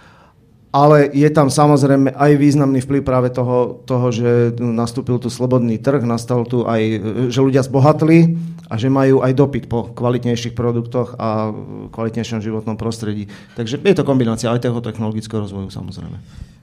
ale je tam samozrejme aj významný vplyv práve toho, že nastúpil tu slobodný trh, nastal tu aj, že ľudia zbohatli a že majú aj dopyt po kvalitnejších produktoch a kvalitnejšom životnom prostredí. Takže je to kombinácia aj toho technologického rozvoju, samozrejme.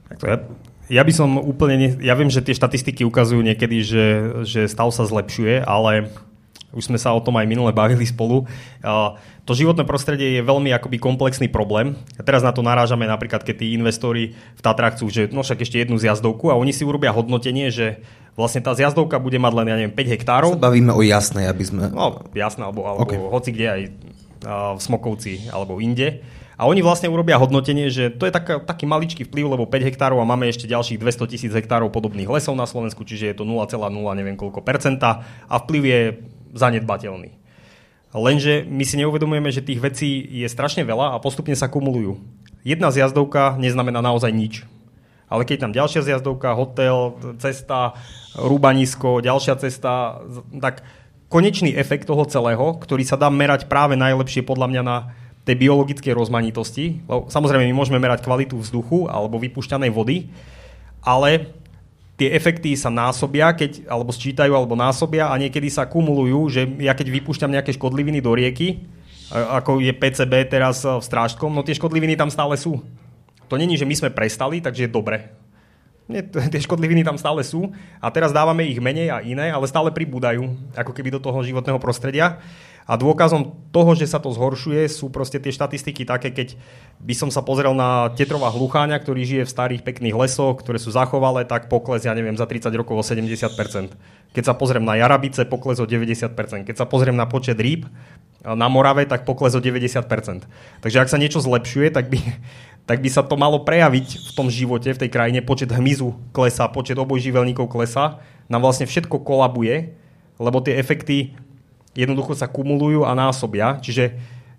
Ja by som úplne... Ja viem, že tie štatistiky ukazujú niekedy, že stav sa zlepšuje, ale už sme sa o tom aj minule bavili spolu. To životné prostredie je veľmi akoby komplexný problém. A teraz na to narážame napríklad, keď tí investori v Tatrách chcú, že no však ešte jednu zjazdovku a oni si urobia hodnotenie, že vlastne tá zjazdovka bude mať len, ja neviem, 5 hektárov. Sa bavíme o Jasnej, aby sme... No, Jasné, alebo okay. Hoci kde aj v Smokovci, alebo inde. A oni vlastne urobia hodnotenie, že to je taký maličký vplyv, lebo 5 hektárov a máme ešte ďalších 200 000 hektárov podobných lesov na Slovensku, čiže je to 0,0 neviem koľko percenta a vplyv je zanedbateľný. Lenže my si neuvedomujeme, že tých vecí je strašne veľa a postupne sa kumulujú. Jedna zjazdovka neznamená naozaj nič. Ale keď tam ďalšia zjazdovka, hotel, cesta, rúbanisko, ďalšia cesta, tak konečný efekt toho celého, ktorý sa dá merať práve najlepšie podľa mňa na tej biologickej rozmanitosti. Samozrejme, my môžeme merať kvalitu vzduchu alebo vypúšťanej vody, ale tie efekty sa násobia, alebo sčítajú, alebo násobia a niekedy sa kumulujú, že ja keď vypúšťam nejaké škodliviny do rieky, ako je PCB teraz v Strážskom, no tie škodliviny tam stále sú. To není, že my sme prestali, takže je dobre. Nie, tie škodliviny tam stále sú a teraz dávame ich menej a iné, ale stále pribúdajú, ako keby do toho životného prostredia. A dôkazom toho, že sa to zhoršuje, sú proste tie štatistiky také, keď by som sa pozrel na tetrova hlucháňa, ktorý žije v starých pekných lesoch, ktoré sú zachovalé, tak pokles, ja neviem, za 30 rokov o 70%. Keď sa pozriem na jarabice, pokles o 90%. Keď sa pozriem na počet rýb na Morave, tak pokles o 90%. Takže ak sa niečo zlepšuje, tak by sa to malo prejaviť v tom živote, v tej krajine. Počet hmyzu klesá, počet obojživelníkov klesá. Nám vlastne všetko kolabuje, lebo tie efekty jednoducho sa kumulujú a násobia. Čiže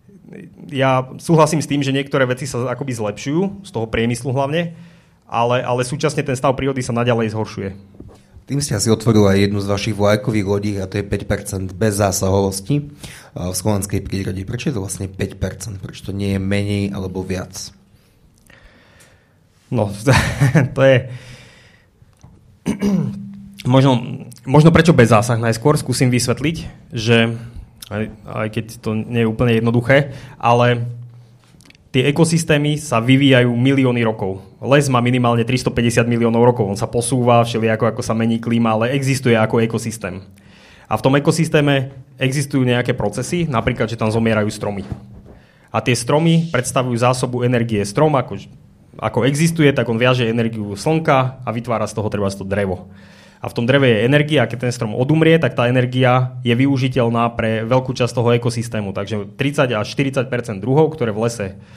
ja súhlasím s tým, že niektoré veci sa akoby zlepšujú, z toho priemyslu hlavne, ale súčasne ten stav prírody sa naďalej zhoršuje. Tým ste asi otvorili aj jednu z vašich vlajkových lodí a to je 5% bezzásahovosti v slovenskej prírode. Prečo je to vlastne 5%? Prečo to nie je menej alebo viac? No, to je... Možno prečo bez zásah najskôr skúsim vysvetliť, že aj keď to nie je úplne jednoduché, ale tie ekosystémy sa vyvíjajú milióny rokov. Les má minimálne 350 miliónov rokov, on sa posúva všelijako, ako sa mení klíma, ale existuje ako ekosystém. A v tom ekosystéme existujú nejaké procesy, napríklad, že tam zomierajú stromy. A tie stromy predstavujú zásobu energie. Strom ako existuje, tak on viaže energiu slnka a vytvára z toho treba to drevo. A v tom dreve je energia, a keď ten strom odumrie, tak tá energia je využiteľná pre veľkú časť toho ekosystému. Takže 30 až 40% druhov, ktoré v lese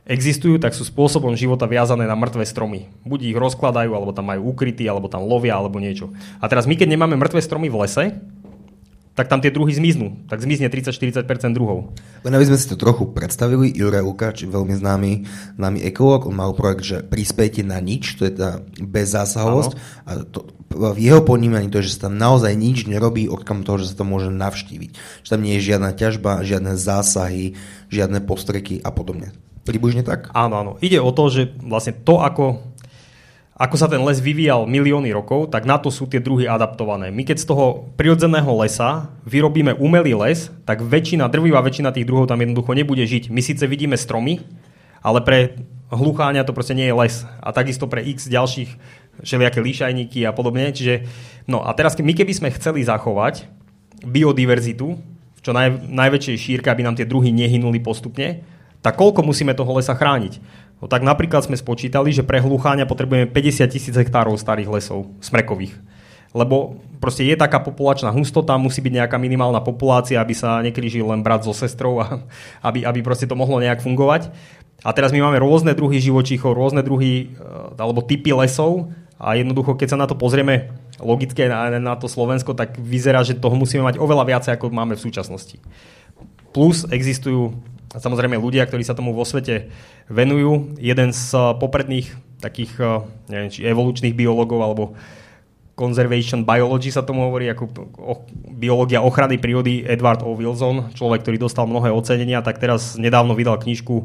existujú, tak sú spôsobom života viazané na mŕtve stromy. Buď ich rozkladajú, alebo tam majú ukrytí, alebo tam lovia, alebo niečo. A teraz my, keď nemáme mŕtve stromy v lese, tak tam tie druhy zmiznú. Tak zmizne 30-40% druhov. Len aby sme si to trochu predstavili, Juraj Lukáč, veľmi známy ekológ, on mal projekt, že prispejte na nič, to je tá bezzásahovosť. A to, v jeho ponímaní to je, že sa tam naozaj nič nerobí, okrem toho, že sa to môže navštíviť. Že tam nie je žiadna ťažba, žiadne zásahy, žiadne postreky a podobne. Približne tak? Áno. Ide o to, že vlastne to, ako sa ten les vyvíjal milióny rokov, tak na to sú tie druhy adaptované. My keď z toho prirodzeného lesa vyrobíme umelý les, tak drvivá väčšina tých druhov tam jednoducho nebude žiť. My síce vidíme stromy, ale pre hlucháňa to proste nie je les. A takisto pre x ďalších všelijaké líšajníky a podobne. Čiže, no a teraz my keby sme chceli zachovať biodiverzitu, čo najväčšej šírke, aby nám tie druhy nehynuli postupne, tak koľko musíme toho lesa chrániť? No tak napríklad sme spočítali, že pre hlucháňa potrebujeme 50 000 hektárov starých lesov, smrekových. Lebo proste je taká populačná hustota, musí byť nejaká minimálna populácia, aby sa nekrížil len brat so sestrou a aby proste to mohlo nejak fungovať. A teraz my máme rôzne druhy živočíchov, rôzne druhy alebo typy lesov a jednoducho, keď sa na to pozrieme logicky na to Slovensko, tak vyzerá, že toho musíme mať oveľa viacej, ako máme v súčasnosti. Plus existujú samozrejme ľudia, ktorí sa tomu vo svete venujú. Jeden z popredných takých, neviem, či evolučných biológov alebo conservation biology sa tomu hovorí, ako biológia ochrany prírody, Edward O. Wilson, človek, ktorý dostal mnohé ocenenia, tak teraz nedávno vydal knižku,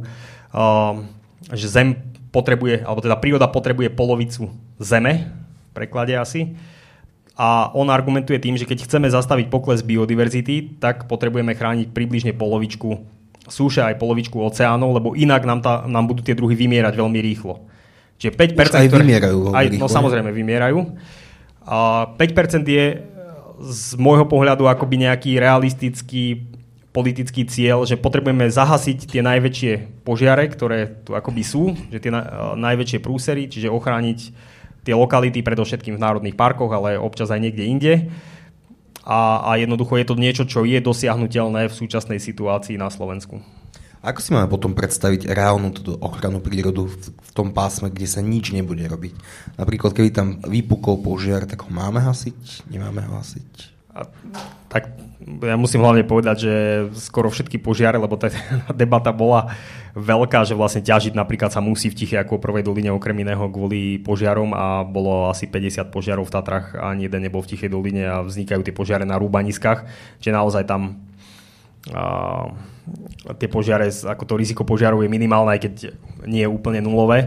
že Zem potrebuje, alebo teda príroda potrebuje polovicu Zeme, v preklade asi. A on argumentuje tým, že keď chceme zastaviť pokles biodiverzity, tak potrebujeme chrániť približne polovičku súše aj polovičku oceánov, lebo inak nám budú tie druhy vymierať veľmi rýchlo. Čiže 5%, aj vymierajú rýchlo. No samozrejme vymierajú. A 5% je z môjho pohľadu akoby nejaký realistický politický cieľ, že potrebujeme zahasiť tie najväčšie požiare, ktoré tu akoby sú, že tie najväčšie prúsery, čiže ochrániť tie lokality predovšetkým v národných parkoch, ale občas aj niekde inde. A jednoducho je to niečo, čo je dosiahnuteľné v súčasnej situácii na Slovensku. Ako si máme potom predstaviť reálnu ochranu prírodu v tom pásme, kde sa nič nebude robiť? Napríklad, keby tam vypukol požiar, tak ho máme hasiť? Nemáme ho hasiť? Tak ja musím hlavne povedať, že skoro všetky požiare, lebo tá debata bola veľká, že vlastne ťažiť napríklad sa musí v Tichej ako prvej doline okrem iného kvôli požiarom a bolo asi 50 požiarov v Tatrách a ani jeden nebol v Tichej doline a vznikajú tie požiare na rúbaniskách, čiže naozaj tam tie požiare, ako to riziko požiarov je minimálne, aj keď nie je úplne nulové.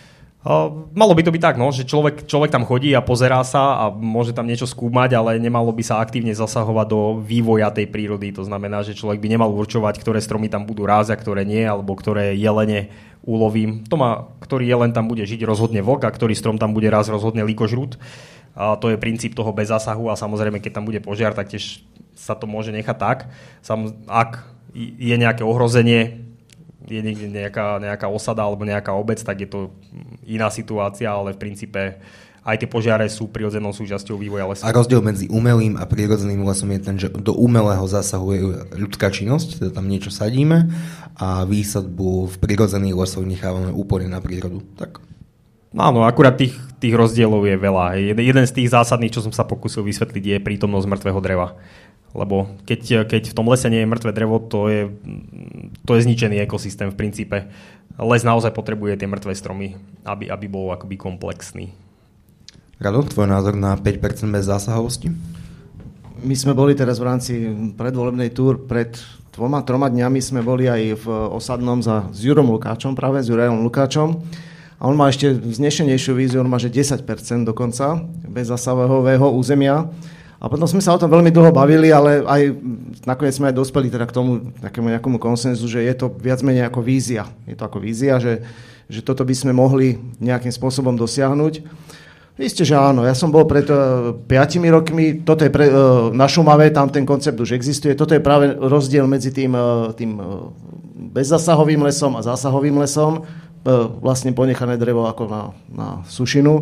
Malo by to byť tak, no, že človek tam chodí a pozerá sa a môže tam niečo skúmať, ale nemalo by sa aktívne zasahovať do vývoja tej prírody. To znamená, že človek by nemal určovať, ktoré stromy tam budú rásť a ktoré nie, alebo ktoré jelene ulovím. Ktorý jelen tam bude žiť, rozhodne vlk, a ktorý strom tam bude rásť, rozhodne líkožrút. A to je princíp toho bez zásahu a samozrejme, keď tam bude požiar, tak tiež sa to môže nechať tak. Ak je nejaké ohrozenie, je niekde nejaká osada alebo nejaká obec, tak je to iná situácia, ale v princípe aj tie požiare sú prirodzenou súčasťou vývoja lesa. A rozdiel medzi umelým a prirodzeným lesom je ten, že do umelého zasahuje ľudská činnosť, teda tam niečo sadíme a výsadbu v prirodzených lesoch nechávame úplne na prírodu. Tak. No áno, akurát tých rozdielov je veľa. Jeden z tých zásadných, čo som sa pokúsil vysvetliť, je prítomnosť mŕtvého dreva. Lebo keď v tom lese nie je mŕtve drevo, to je zničený ekosystém v princípe. Les naozaj potrebuje tie mŕtve stromy, aby bol akoby komplexný. Rado, tvoj názor na 5% bez zásahavosti? My sme boli teraz v rámci predvolebnej túr pred 2-3 dňami sme boli aj v Osadnom s Jurom Lukáčom, práve s Jurajom Lukáčom. A on má ešte vznešenejšiu víziu, on má, že 10% dokonca bez zásahového územia. A potom sme sa o tom veľmi dlho bavili, ale aj nakoniec sme aj dospeli teda k tomu nejakému konsenzu, že je to viac menej ako vízia. Je to ako vízia, že toto by sme mohli nejakým spôsobom dosiahnuť. Isté, že áno. Ja som bol pred 5 rokmi, toto je na Šumave, tam ten koncept už existuje. Toto je práve rozdiel medzi tým bezzásahovým lesom a zásahovým lesom. Vlastne ponechané drevo ako na sušinu.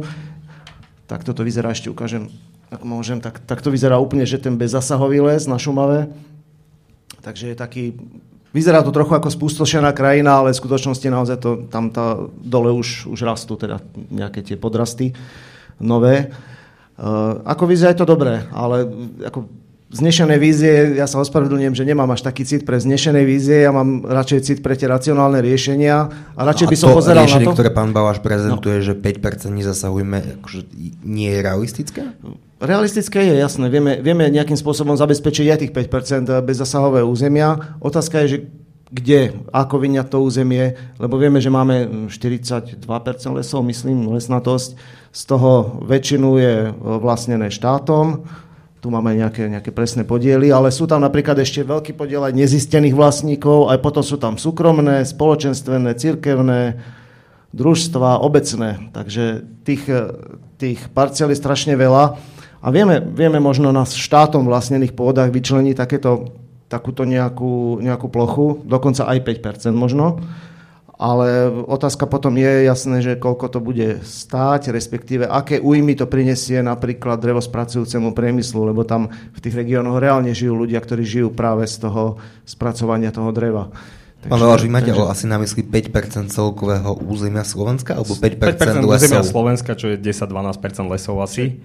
Tak toto vyzerá, ešte ukážem. Ak môžem, tak to vyzerá úplne, že ten bezzasahový les na Šumave. Takže je taký vyzerá to trochu ako spustošená krajina, ale v skutočnosti naozaj tam dole už rastú teda nejaké tie podrasty nové. Ako vyzerá je to dobré, ale ako vznešené vízie, ja sa ospravedlňujem, že nemám až taký cit pre vznešené vízie, ja mám radšej cit pre tie racionálne riešenia a radšej by som pozeral na to. A to riešenie, ktoré pán Baláš prezentuje, že 5% nezasahujme, akože nie je realistické? Realistické je, jasné. Vieme nejakým spôsobom zabezpečiť aj tých 5% bezzasahové územia. Otázka je, že kde, ako vyňať to územie, lebo vieme, že máme 42% lesov, myslím, lesnatosť. Z toho väčšinu je vlastnené štátom. Tu máme nejaké presné podiely, ale sú tam napríklad ešte veľký podiel aj nezistených vlastníkov, aj potom sú tam súkromné, spoločenstvené, cirkevné, družstva, obecné. Takže tých parciel je strašne veľa a vieme možno na štátom vlastnených pôdach vyčleniť takúto nejakú plochu, dokonca aj 5% možno. Ale otázka potom je jasné, že koľko to bude stáť, respektíve aké újmy to prinesie napríklad drevospracujúcemu priemyslu, lebo tam v tých regiónoch reálne žijú ľudia, ktorí žijú práve z toho spracovania toho dreva. Pán Baláš, vy máte asi na mysli 5% celkového územia Slovenska, alebo 5% lesov? Územia Slovenska, čo je 10-12% lesov asi.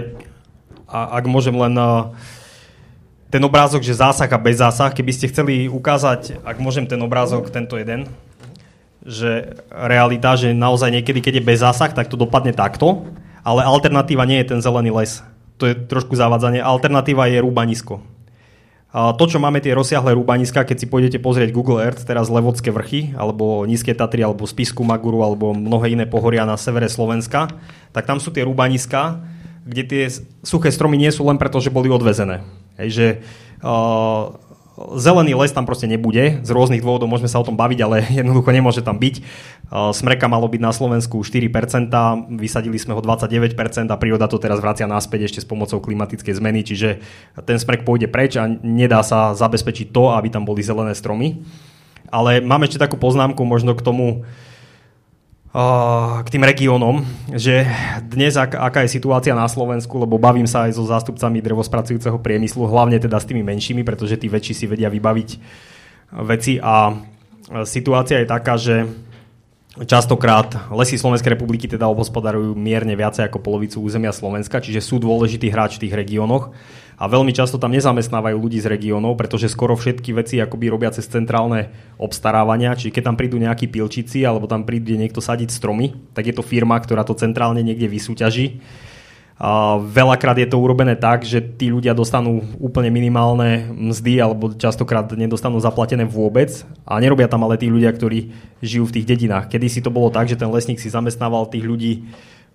Ak môžem len ten obrázok, že zásah a bez zásah, keby ste chceli ukázať, ak môžem ten obrázok, tento jeden, že realita, že naozaj niekedy, keď je bez zásah, tak to dopadne takto, ale alternatíva nie je ten zelený les. To je trošku zavádzanie. Alternatíva je rúbanisko. To, čo máme tie rozsiahle rúbaniska, keď si pôjdete pozrieť Google Earth, teraz Levodské vrchy, alebo Nízke Tatry, alebo Spisku Maguru, alebo mnohé iné pohoria na severe Slovenska, tak tam sú tie rúbaniska, kde tie suché stromy nie sú len preto, že boli odvezené. Že zelený les tam proste nebude, z rôznych dôvodov môžeme sa o tom baviť, ale jednoducho nemôže tam byť. Smreka malo byť na Slovensku 4%, vysadili sme ho 29% a príroda to teraz vracia naspäť ešte s pomocou klimatickej zmeny, čiže ten smrek pôjde preč a nedá sa zabezpečiť to, aby tam boli zelené stromy. Ale mám ešte takú poznámku možno k tomu, k tým regiónom, že dnes aká je situácia na Slovensku, lebo bavím sa aj so zástupcami drevospracujúceho priemyslu, hlavne teda s tými menšími, pretože tí väčší si vedia vybaviť veci a situácia je taká, že častokrát Lesy Slovenskej republiky teda obhospodarujú mierne viacej ako polovicu územia Slovenska, čiže sú dôležití hráč v tých regiónoch a veľmi často tam nezamestnávajú ľudí z regiónov, pretože skoro všetky veci akoby robia cez centrálne obstarávania, čiže keď tam prídu nejakí pilčici alebo tam príde niekto sadiť stromy, tak je to firma, ktorá to centrálne niekde vysúťaží. A veľakrát je to urobené tak, že tí ľudia dostanú úplne minimálne mzdy alebo častokrát nedostanú zaplatené vôbec a nerobia tam ale tí ľudia, ktorí žijú v tých dedinách. Kedysi to bolo tak, že ten lesník si zamestnával tých ľudí,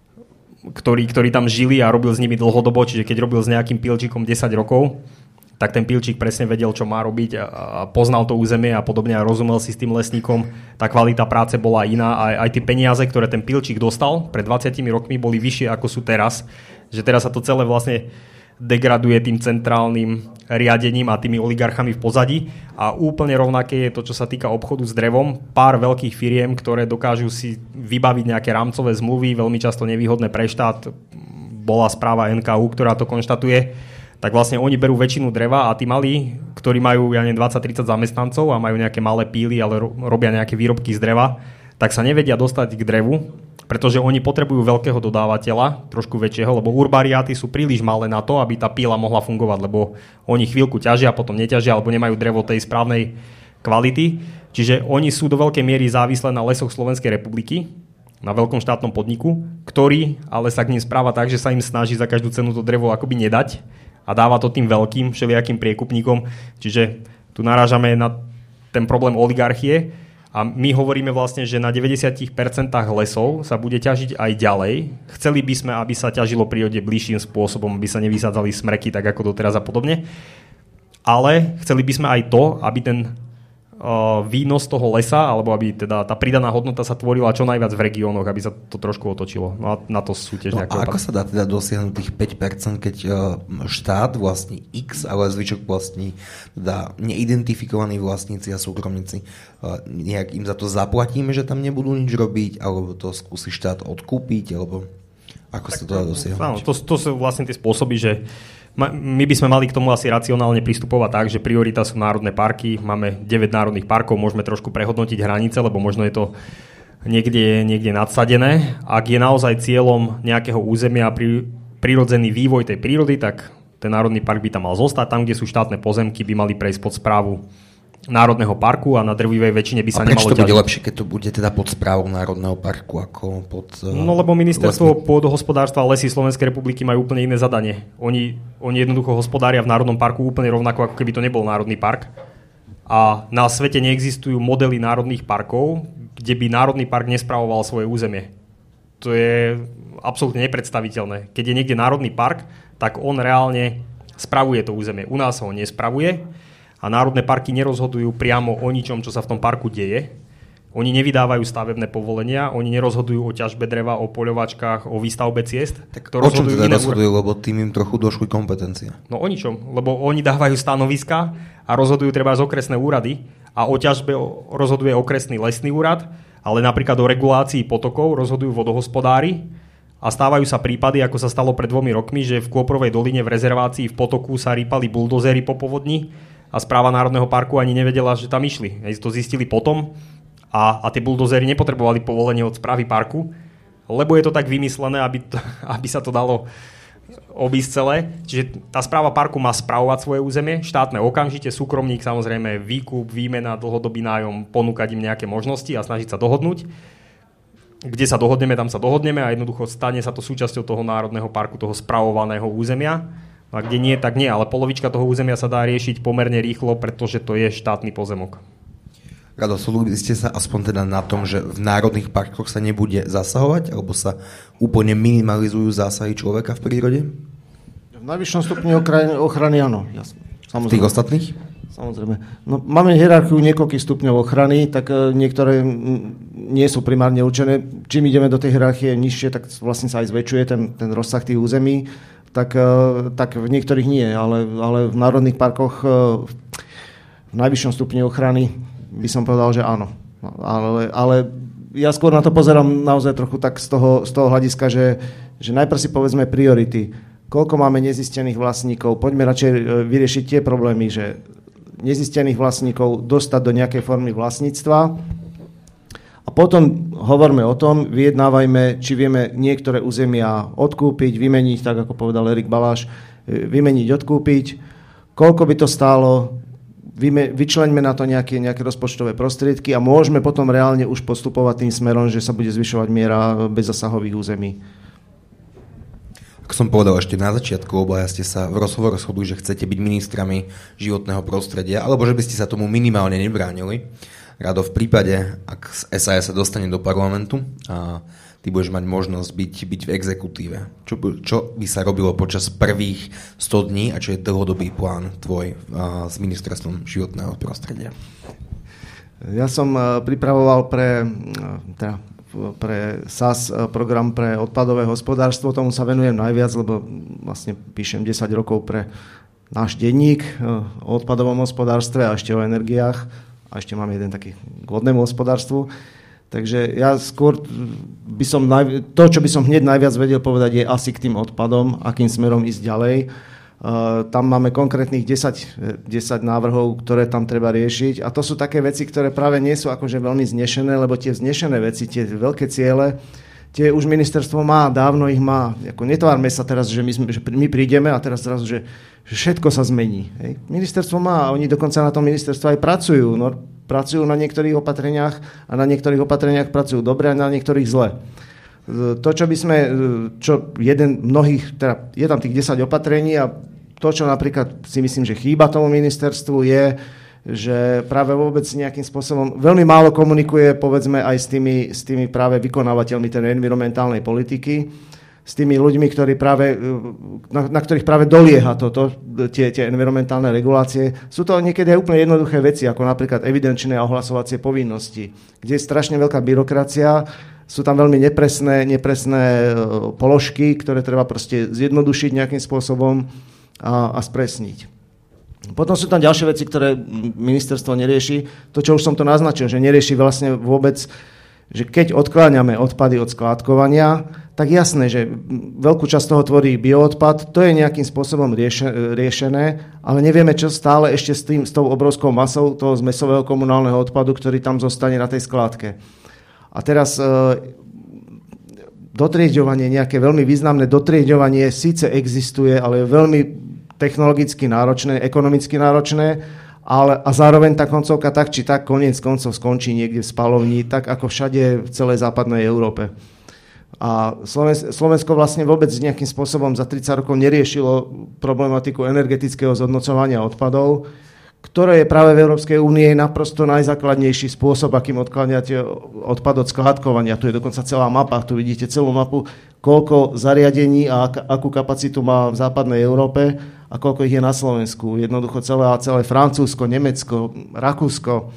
ktorí tam žili a robil s nimi dlhodobo, čiže keď robil s nejakým pilčíkom 10 rokov, tak ten pilčík presne vedel, čo má robiť a poznal to územie a podobne a rozumel si s tým lesníkom. Tá kvalita práce bola iná a aj tie peniaze, ktoré ten pilčík dostal pred 20 rokmi, boli vyššie ako sú teraz. Že teraz sa to celé vlastne degraduje tým centrálnym riadením a tými oligarchami v pozadí a úplne rovnaké je to, čo sa týka obchodu s drevom. Pár veľkých firiem, ktoré dokážu si vybaviť nejaké rámcové zmluvy, veľmi často nevýhodné pre štát, bola správa NKU, ktorá to konštatuje, tak vlastne oni berú väčšinu dreva a tí malí, ktorí majú 20-30 zamestnancov a majú nejaké malé píly, ale robia nejaké výrobky z dreva, tak sa nevedia dostať k drevu, pretože oni potrebujú veľkého dodávateľa, trošku väčšieho, lebo urbariáty sú príliš malé na to, aby tá píla mohla fungovať, lebo oni chvíľku ťažia, potom neťažia, alebo nemajú drevo tej správnej kvality. Čiže oni sú do veľkej miery závislé na lesoch Slovenskej republiky, na veľkom štátnom podniku, ktorý ale sa k ním správa tak, že sa im snaží za každú cenu to drevo akoby nedať a dáva to tým veľkým všelijakým priekupníkom. Čiže tu narážame na ten problém oligarchie. A my hovoríme vlastne, že na 90% lesov sa bude ťažiť aj ďalej. Chceli by sme, aby sa ťažilo prírode bližším spôsobom, aby sa nevysádzali smreky tak ako doteraz a podobne. Ale chceli by sme aj to, aby ten výnos toho lesa, alebo aby teda tá pridaná hodnota sa tvorila čo najviac v regiónoch, aby sa to trošku otočilo. No a na to sú tiež nejaké opatrenia. Ako sa dá teda dosiahnuť tých 5%, keď štát vlastní X, ale zvyšok vlastní teda neidentifikovaní vlastníci a súkromníci? Nejak im za to zaplatíme, že tam nebudú nič robiť, alebo to skúsi štát odkúpiť, alebo ako sa to dá dosiahnuť? Áno, to sú vlastne tie spôsoby, že My by sme mali k tomu asi racionálne pristupovať tak, že priorita sú národné parky, máme 9 národných parkov, môžeme trošku prehodnotiť hranice, lebo možno je to niekde nadsadené. Ak je naozaj cieľom nejakého územia prirodzený vývoj tej prírody, tak ten národný park by tam mal zostať. Tam, kde sú štátne pozemky, by mali prejsť pod správu národného parku a na drvivej väčšine by sa nemalo ťažiť. A prečo to bude lepšie, keď to bude teda pod správou národného parku ako pod... No lebo ministerstvo pôdohospodárstva a Lesy Slovenskej republiky majú úplne iné zadanie. Oni jednoducho hospodária v národnom parku úplne rovnako, ako keby to nebol národný park. A na svete neexistujú modely národných parkov, kde by národný park nespravoval svoje územie. To je absolútne nepredstaviteľné. Keď je niekde národný park, tak on reálne spravuje to územie. U nás ho nespravuje. A národné parky nerozhodujú priamo o ničom, čo sa v tom parku deje. Oni nevydávajú stavebné povolenia, oni nerozhodujú o ťažbe dreva, o poľovačkách, o výstavbe ciest. Tak to o čom teda rozhodujú, lebo tým im trochu došli kompetencie? No o ničom, lebo oni dávajú stanoviska a rozhodujú treba z okresné úrady a o ťažbe rozhoduje okresný lesný úrad, ale napríklad o regulácii potokov rozhodujú vodohospodári. A stávajú sa prípady, ako sa stalo pred 2 rokmi, že v Kôprovej doline v rezervácii v potoku sa rýpali buldozery po povodni a správa Národného parku ani nevedela, že tam išli. To zistili potom a tie buldozery nepotrebovali povolenie od správy parku, lebo je to tak vymyslené, aby sa to dalo obísť celé. Čiže tá správa parku má spravovať svoje územie, štátne okamžite, súkromník samozrejme výkup, výmena, dlhodobý nájom, ponúkať im nejaké možnosti a snažiť sa dohodnúť. Kde sa dohodneme, tam sa dohodneme a jednoducho stane sa to súčasťou toho národného parku, toho spravovaného územia. A kde nie, tak nie, ale polovička toho územia sa dá riešiť pomerne rýchlo, pretože to je štátny pozemok. Rado, súhlasili ste sa aspoň teda na tom, že v národných parkoch sa nebude zasahovať, alebo sa úplne minimalizujú zásahy človeka v prírode? V najvyššom stupni ochrany áno, jasne. V tých ostatných? Samozrejme. No, máme hierarchiu niekoľkých stupňov ochrany, tak niektoré nie sú primárne určené. Čím ideme do tej hierarchie nižšie, tak vlastne sa aj zväčšuje ten rozsah tých území. Tak v niektorých nie, ale v národných parkoch v najvyššom stupni ochrany by som povedal, že áno. Ale ja skôr na to pozerám naozaj trochu tak z toho hľadiska, že najprv si povedzme priority. Koľko máme nezistených vlastníkov? Poďme radšej vyriešiť tie problémy, že nezistených vlastníkov dostať do nejakej formy vlastníctva. A potom hovorme o tom, vyjednávajme, či vieme niektoré územia odkúpiť, vymeniť, tak ako povedal Erik Baláš, vymeniť, odkúpiť. Koľko by to stálo, vyčleňme na to nejaké rozpočtové prostriedky a môžeme potom reálne už postupovať tým smerom, že sa bude zvyšovať miera bezzasahových území. Ako som povedal ešte na začiatku, obaja ste sa v rozhovore shodli, že chcete byť ministrami životného prostredia, alebo že by ste sa tomu minimálne nebránili. Rado, v prípade, ak SAS sa dostane do parlamentu a ty budeš mať možnosť byť v exekutíve, čo by sa robilo počas prvých 100 dní a čo je dlhodobý plán tvoj s ministerstvom životného prostredia? Ja som pripravoval pre SAS program pre odpadové hospodárstvo, tomu sa venujem najviac, lebo vlastne píšem 10 rokov pre náš denník o odpadovom hospodárstve a ešte o energiách. A ešte mám jeden taký k vodnému hospodárstvu. Takže ja skôr by som to, čo by som hneď najviac vedel povedať, je asi k tým odpadom, akým smerom ísť ďalej. Tam máme konkrétnych 10 návrhov, ktoré tam treba riešiť. A to sú také veci, ktoré práve nie sú akože veľmi znešené, lebo tie vznešené veci, tie veľké ciele, tie už ministerstvo má, dávno ich má. Netvárme sa teraz, že my prídeme a teraz zrazu, že všetko sa zmení. Hej. Ministerstvo má a oni dokonca na tom ministerstve aj pracujú. No, pracujú na niektorých opatreniach a na niektorých opatreniach pracujú dobre a na niektorých zle. To, čo by sme, je tam tých 10 opatrení a to, čo napríklad si myslím, že chýba tomu ministerstvu je, že práve vôbec nejakým spôsobom veľmi málo komunikuje, povedzme, aj s tými práve vykonávateľmi tej environmentálnej politiky, s tými ľuďmi, ktorí na ktorých práve dolieha tie environmentálne regulácie. Sú to niekedy aj úplne jednoduché veci, ako napríklad evidenčné a ohlasovacie povinnosti, kde je strašne veľká byrokracia, sú tam veľmi nepresné položky, ktoré treba proste zjednodušiť nejakým spôsobom a spresniť. Potom sú tam ďalšie veci, ktoré ministerstvo nerieši. To, čo už som to naznačil, že nerieši vlastne vôbec že keď odkláňame odpady od skládkovania, tak jasné, že veľkú časť toho tvorí bioodpad, to je nejakým spôsobom riešené, ale nevieme, čo stále ešte s tou obrovskou masou toho zmesového komunálneho odpadu, ktorý tam zostane na tej skládke. A teraz dotrieďovanie, nejaké veľmi významné dotrieďovanie síce existuje, ale je veľmi technologicky náročné, ekonomicky náročné, a zároveň tá koncovka tak či tak koniec koncov skončí niekde v spalovni, tak ako všade v celej západnej Európe. A Slovensko vlastne vôbec nejakým spôsobom za 30 rokov neriešilo problematiku energetického zhodnocovania odpadov, ktoré je práve v Európskej únii naprosto najzákladnejší spôsob, akým odkláňate odpad od skládkovania. Tu je dokonca celá mapa, tu vidíte celú mapu, koľko zariadení a akú kapacitu má v západnej Európe a koľko ich je na Slovensku. Jednoducho celé Francúzsko, Nemecko, Rakúsko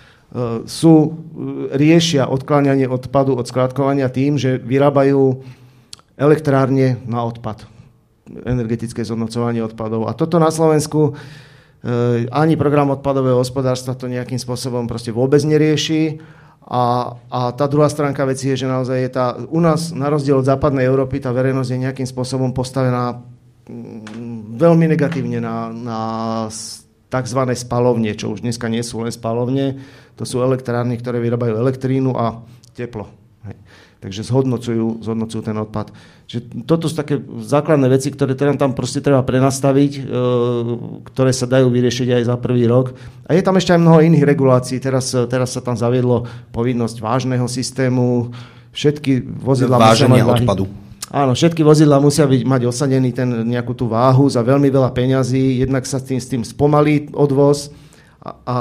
riešia odkláňanie odpadu od skládkovania tým, že vyrábajú elektrárne na odpad. Energetické zhodnocovanie odpadov. A toto na Slovensku ani program odpadového hospodárstva to nejakým spôsobom proste vôbec nerieši. A tá druhá stránka veci je, že naozaj je u nás, na rozdiel od západnej Európy, tá verejnosť je nejakým spôsobom postavená veľmi negatívne na tzv. Spalovne, čo už dneska nie sú len spalovne, to sú elektrárny, ktoré vyrábajú elektrínu a teplo. Hej. Takže zhodnocujú ten odpad. Čiže toto sú také základné veci, ktoré tam proste treba prenastaviť, ktoré sa dajú vyriešiť aj za prvý rok. A je tam ešte aj mnoho iných regulácií. Teraz sa tam zaviedlo povinnosť vážneho systému, všetky vozidlá musia mať odpadu. Áno, všetky vozidlá musia mať osadený nejakú tú váhu za veľmi veľa peňazí, jednak sa s tým spomalí odvoz a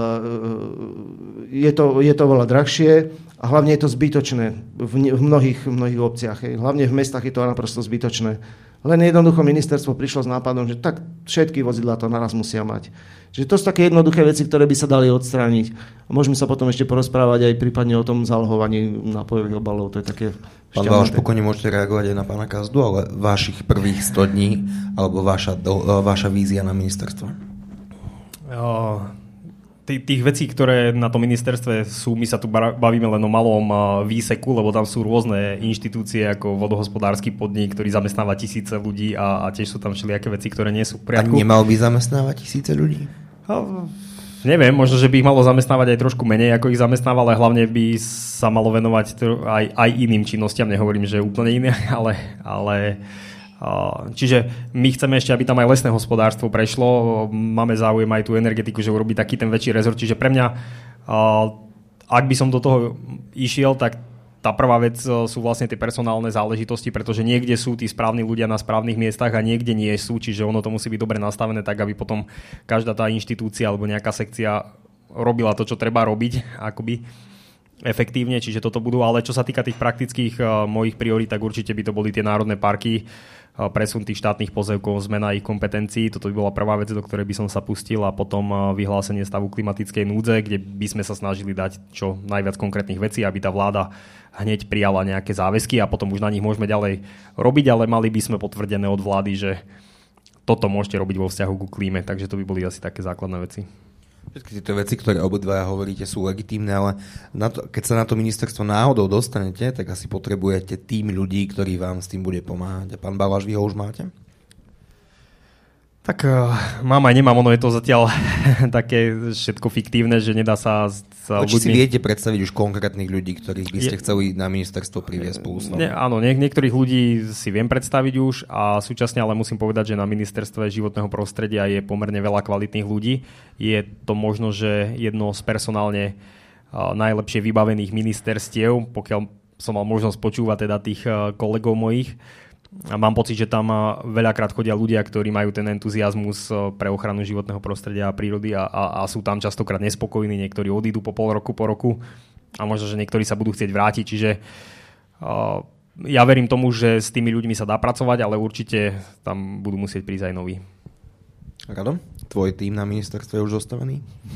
je to veľa drahšie a hlavne je to zbytočné v mnohých obciach. Hlavne v mestách je to naprosto zbytočné. Len jednoducho ministerstvo prišlo s nápadom, že tak všetky vozidlá to naraz musia mať. Čiže to sú také jednoduché veci, ktoré by sa dali odstrániť. A môžeme sa potom ešte porozprávať aj prípadne o tom zálohovaní nápojových obalov. To je také Pán Balaš, spokojne môžete reagovať aj na pána Kazdu, ale vašich prvých 100 dní alebo vaša vízia na ministerstvo? Tých vecí, ktoré na tom ministerstve sú, my sa tu bavíme len o malom výseku, lebo tam sú rôzne inštitúcie ako vodohospodársky podnik, ktorý zamestnáva tisíce ľudí a tiež sú tam všelijaké veci, ktoré nie sú v poriadku. A nemal by zamestnávať tisíce ľudí? Neviem, možno, že by ich malo zamestnávať aj trošku menej, ako ich zamestnáva, ale hlavne by sa malo venovať aj iným činnostiam, nehovorím, že úplne iné, ale čiže my chceme ešte, aby tam aj lesné hospodárstvo prešlo, máme záujem aj tú energetiku, že urobiť taký ten väčší rezort, čiže pre mňa, ak by som do toho išiel, tak tá prvá vec sú vlastne tie personálne záležitosti, pretože niekde sú tí správni ľudia na správnych miestach a niekde nie sú, čiže ono to musí byť dobre nastavené tak, aby potom každá tá inštitúcia alebo nejaká sekcia robila to, čo treba robiť, akoby efektívne, čiže toto budú, ale čo sa týka tých praktických mojich priorít, tak určite by to boli tie národné parky, presun tých štátnych pozemkov, zmena ich kompetencií, toto by bola prvá vec, do ktorej by som sa pustil, a potom vyhlásenie stavu klimatickej núdze, kde by sme sa snažili dať čo najviac konkrétnych vecí, aby tá vláda hneď prijala nejaké záväzky a potom už na nich môžeme ďalej robiť, ale mali by sme potvrdené od vlády, že toto môžete robiť vo vzťahu ku klíme, takže to by boli asi také základné veci. Všetky tieto veci, ktoré obidvaja hovoríte, sú legitímne, ale keď sa na to ministerstvo náhodou dostanete, tak asi potrebujete tým ľudí, ktorí vám s tým bude pomáhať. A pán Balaš, vy ho už máte? Tak mám aj nemám, ono je to zatiaľ také všetko fiktívne, že nedá sa ľuďmi... Či si viete predstaviť už konkrétnych ľudí, ktorých by ste chceli na ministerstvo priviesť spolu s vami? Áno, niektorých ľudí si viem predstaviť už a súčasne ale musím povedať, že na ministerstve životného prostredia je pomerne veľa kvalitných ľudí. Je to možno, že jedno z personálne najlepšie vybavených ministerstiev, pokiaľ som mal možnosť počúvať teda tých kolegov mojich. A mám pocit, že tam veľakrát chodia ľudia, ktorí majú ten entuziazmus pre ochranu životného prostredia a prírody a sú tam častokrát nespokojní, niektorí odídu po pol roku, po roku a možno, že niektorí sa budú chcieť vrátiť, čiže ja verím tomu, že s tými ľuďmi sa dá pracovať, ale určite tam budú musieť prísť aj noví. Rado, tvoj tím na ministerstve je už zostavený?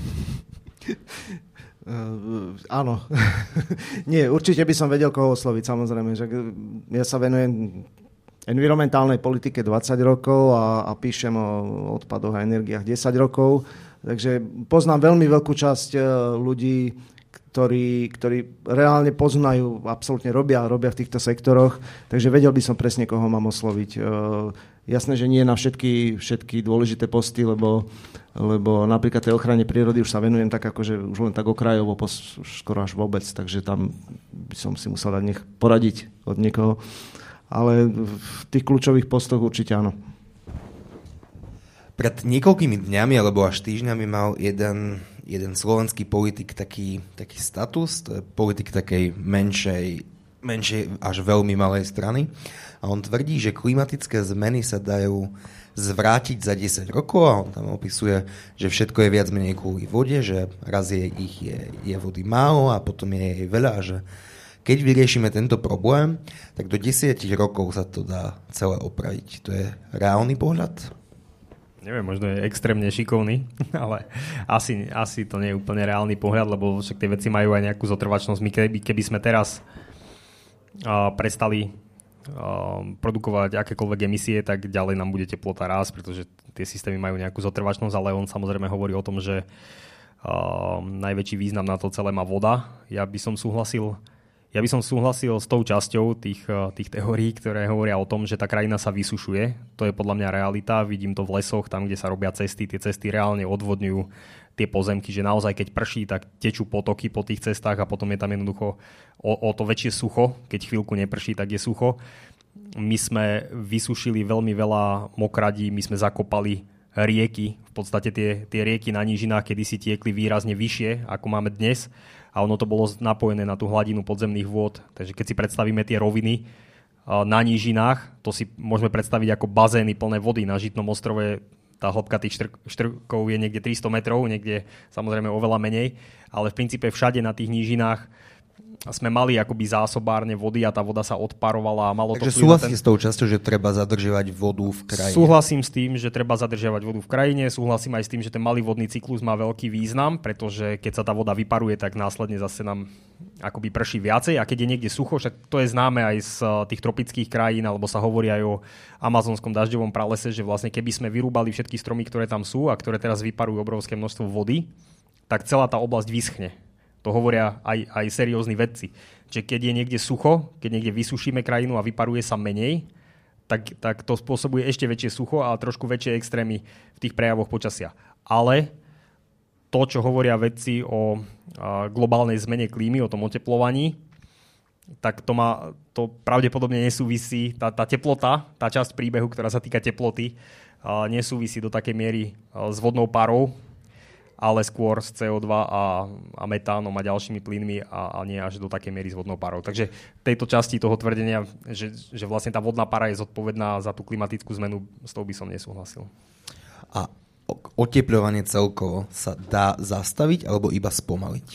Áno. Nie, určite by som vedel, koho osloviť, samozrejme. Že ja sa venujem environmentálnej politike 20 rokov a píšem o odpadoch a energiách 10 rokov. Takže poznám veľmi veľkú časť ľudí, ktorí reálne poznajú, absolútne robia v týchto sektoroch, takže vedel by som presne, koho mám osloviť. Jasné, že nie na všetky dôležité posty, lebo napríklad tej ochrane prírody už sa venujem tak akože už len tak okrajovo, skoro až vôbec, takže tam by som si musel dať poradiť od niekoho. Ale v tých kľúčových postoch určite áno. Pred niekoľkými dňami alebo až týždňami mal jeden slovenský politik taký status, to je politik takej menšej až veľmi malej strany. A on tvrdí, že klimatické zmeny sa dajú zvrátiť za 10 rokov a on tam opisuje, že všetko je viac menej kvôli vode, že raz je vody málo a potom je jej veľa a že keď vyriešime tento problém, tak do 10 rokov sa to dá celé opraviť. To je reálny pohľad? Neviem, možno je extrémne šikovný, ale asi to nie je úplne reálny pohľad, lebo však tie veci majú aj nejakú zotrvačnosť. My keby sme teraz prestali produkovať akékoľvek emisie, tak ďalej nám bude teplota rásť, pretože tie systémy majú nejakú zotrvačnosť, ale on samozrejme hovorí o tom, že najväčší význam na to celé má voda. Ja by som súhlasil s tou časťou tých teórií, ktoré hovoria o tom, že tá krajina sa vysušuje. To je podľa mňa realita. Vidím to v lesoch, tam, kde sa robia cesty. Tie cesty reálne odvodňujú tie pozemky, že naozaj keď prší, tak tečú potoky po tých cestách a potom je tam jednoducho o to väčšie sucho. Keď chvíľku neprší, tak je sucho. My sme vysušili veľmi veľa mokradí, my sme zakopali rieky. V podstate tie rieky na nížinách kedysi tiekli výrazne vyššie, ako máme dnes. A ono to bolo napojené na tú hladinu podzemných vôd. Takže keď si predstavíme tie roviny na nížinách, to si môžeme predstaviť ako bazény plné vody. Na Žitnom ostrove tá hĺbka tých štrkov je niekde 300 metrov, niekde samozrejme oveľa menej, ale v princípe všade na tých nížinách sme mali akoby zásobárne vody a tá voda sa odparovala a malo to vplyv. Takže súhlasím s tou časťou, že treba zadržiavať vodu v krajine? Súhlasím s tým, že treba zadržiavať vodu v krajine, súhlasím aj s tým, že ten malý vodný cyklus má veľký význam, pretože keď sa tá voda vyparuje, tak následne zase nám akoby prší viacej a keď je niekde sucho, však to je známe aj z tých tropických krajín, alebo sa hovorí aj o amazonskom dažďovom pralese, že vlastne keby sme vyrúbali všetky stromy, ktoré tam sú a ktoré teraz vyparujú obrovské množstvo vody, tak celá tá oblasť vyschne. To hovoria aj seriózni vedci. Že keď je niekde sucho, keď niekde vysušíme krajinu a vyparuje sa menej, tak to spôsobuje ešte väčšie sucho a trošku väčšie extrémy v tých prejavoch počasia. Ale to, čo hovoria vedci o globálnej zmene klímy, o tom oteplovaní, tak to pravdepodobne nesúvisí. Tá teplota, tá časť príbehu, ktorá sa týka teploty, nesúvisí do takej miery s vodnou parou, ale skôr s CO2 a metánom a ďalšími plynmi a nie až do takej miery s vodnou parou. Takže tejto časti toho tvrdenia, že vlastne tá vodná para je zodpovedná za tú klimatickú zmenu, s tou by som nesúhlasil. A otepľovanie celkovo sa dá zastaviť alebo iba spomaliť?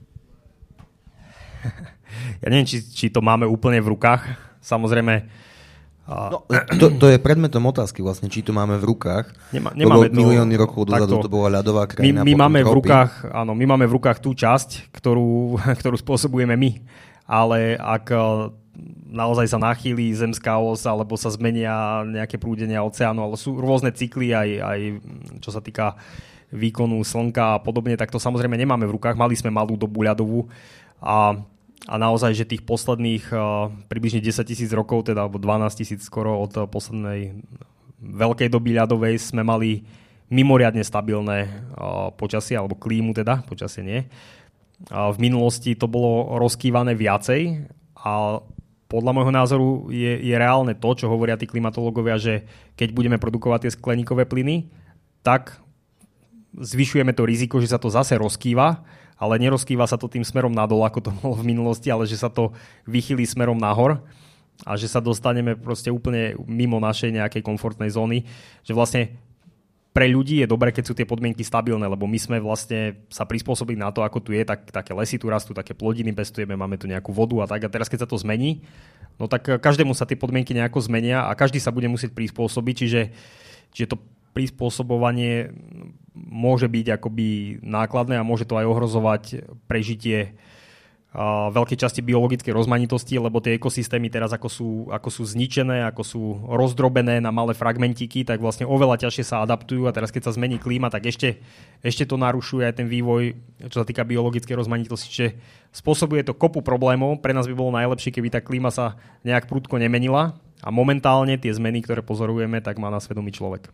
Ja neviem, či to máme úplne v rukách. Samozrejme, no, to je predmetom otázky vlastne, či to máme v rukách. Nemáme to, milióny rokov dozadu to bola ľadová krajina. My máme v rukách tú časť, ktorú spôsobujeme my. Ale ak naozaj sa nachýli zemská os, alebo sa zmenia nejaké prúdenia oceánu, ale sú rôzne cykly aj čo sa týka výkonu slnka a podobne, tak to samozrejme nemáme v rukách. Mali sme malú dobu ľadovú a naozaj, že tých posledných približne 10 000 rokov, teda alebo 12 000 skoro od poslednej veľkej doby ľadovej sme mali mimoriadne stabilné počasie, alebo klímu teda, počasie nie. V minulosti to bolo rozkývané viacej a podľa môjho názoru je reálne to, čo hovoria tí klimatológovia, že keď budeme produkovať tie skleníkové plyny, tak zvyšujeme to riziko, že sa to zase rozkýva, ale nerozkýva sa to tým smerom nadol, ako to bolo v minulosti, ale že sa to vychýli smerom nahor a že sa dostaneme proste úplne mimo našej nejakej komfortnej zóny. Že vlastne pre ľudí je dobré, keď sú tie podmienky stabilné, lebo my sme vlastne sa prispôsobili na to, ako tu je, také lesy tu rastú, také plodiny pestujeme, máme tu nejakú vodu a tak. A teraz, keď sa to zmení, no tak každému sa tie podmienky nejako zmenia a každý sa bude musieť prispôsobiť, čiže to prispôsobovanie môže byť akoby nákladné a môže to aj ohrozovať prežitie veľkej časti biologickej rozmanitosti, lebo tie ekosystémy teraz ako sú zničené, ako sú rozdrobené na malé fragmentiky, tak vlastne oveľa ťažšie sa adaptujú a teraz keď sa zmení klíma, tak ešte to narušuje aj ten vývoj, čo sa týka biologickej rozmanitosti. Čiže spôsobuje to kopu problémov. Pre nás by bolo najlepšie, keby tá klíma sa nejak prudko nemenila a momentálne tie zmeny, ktoré pozorujeme, tak má na svedomí človek.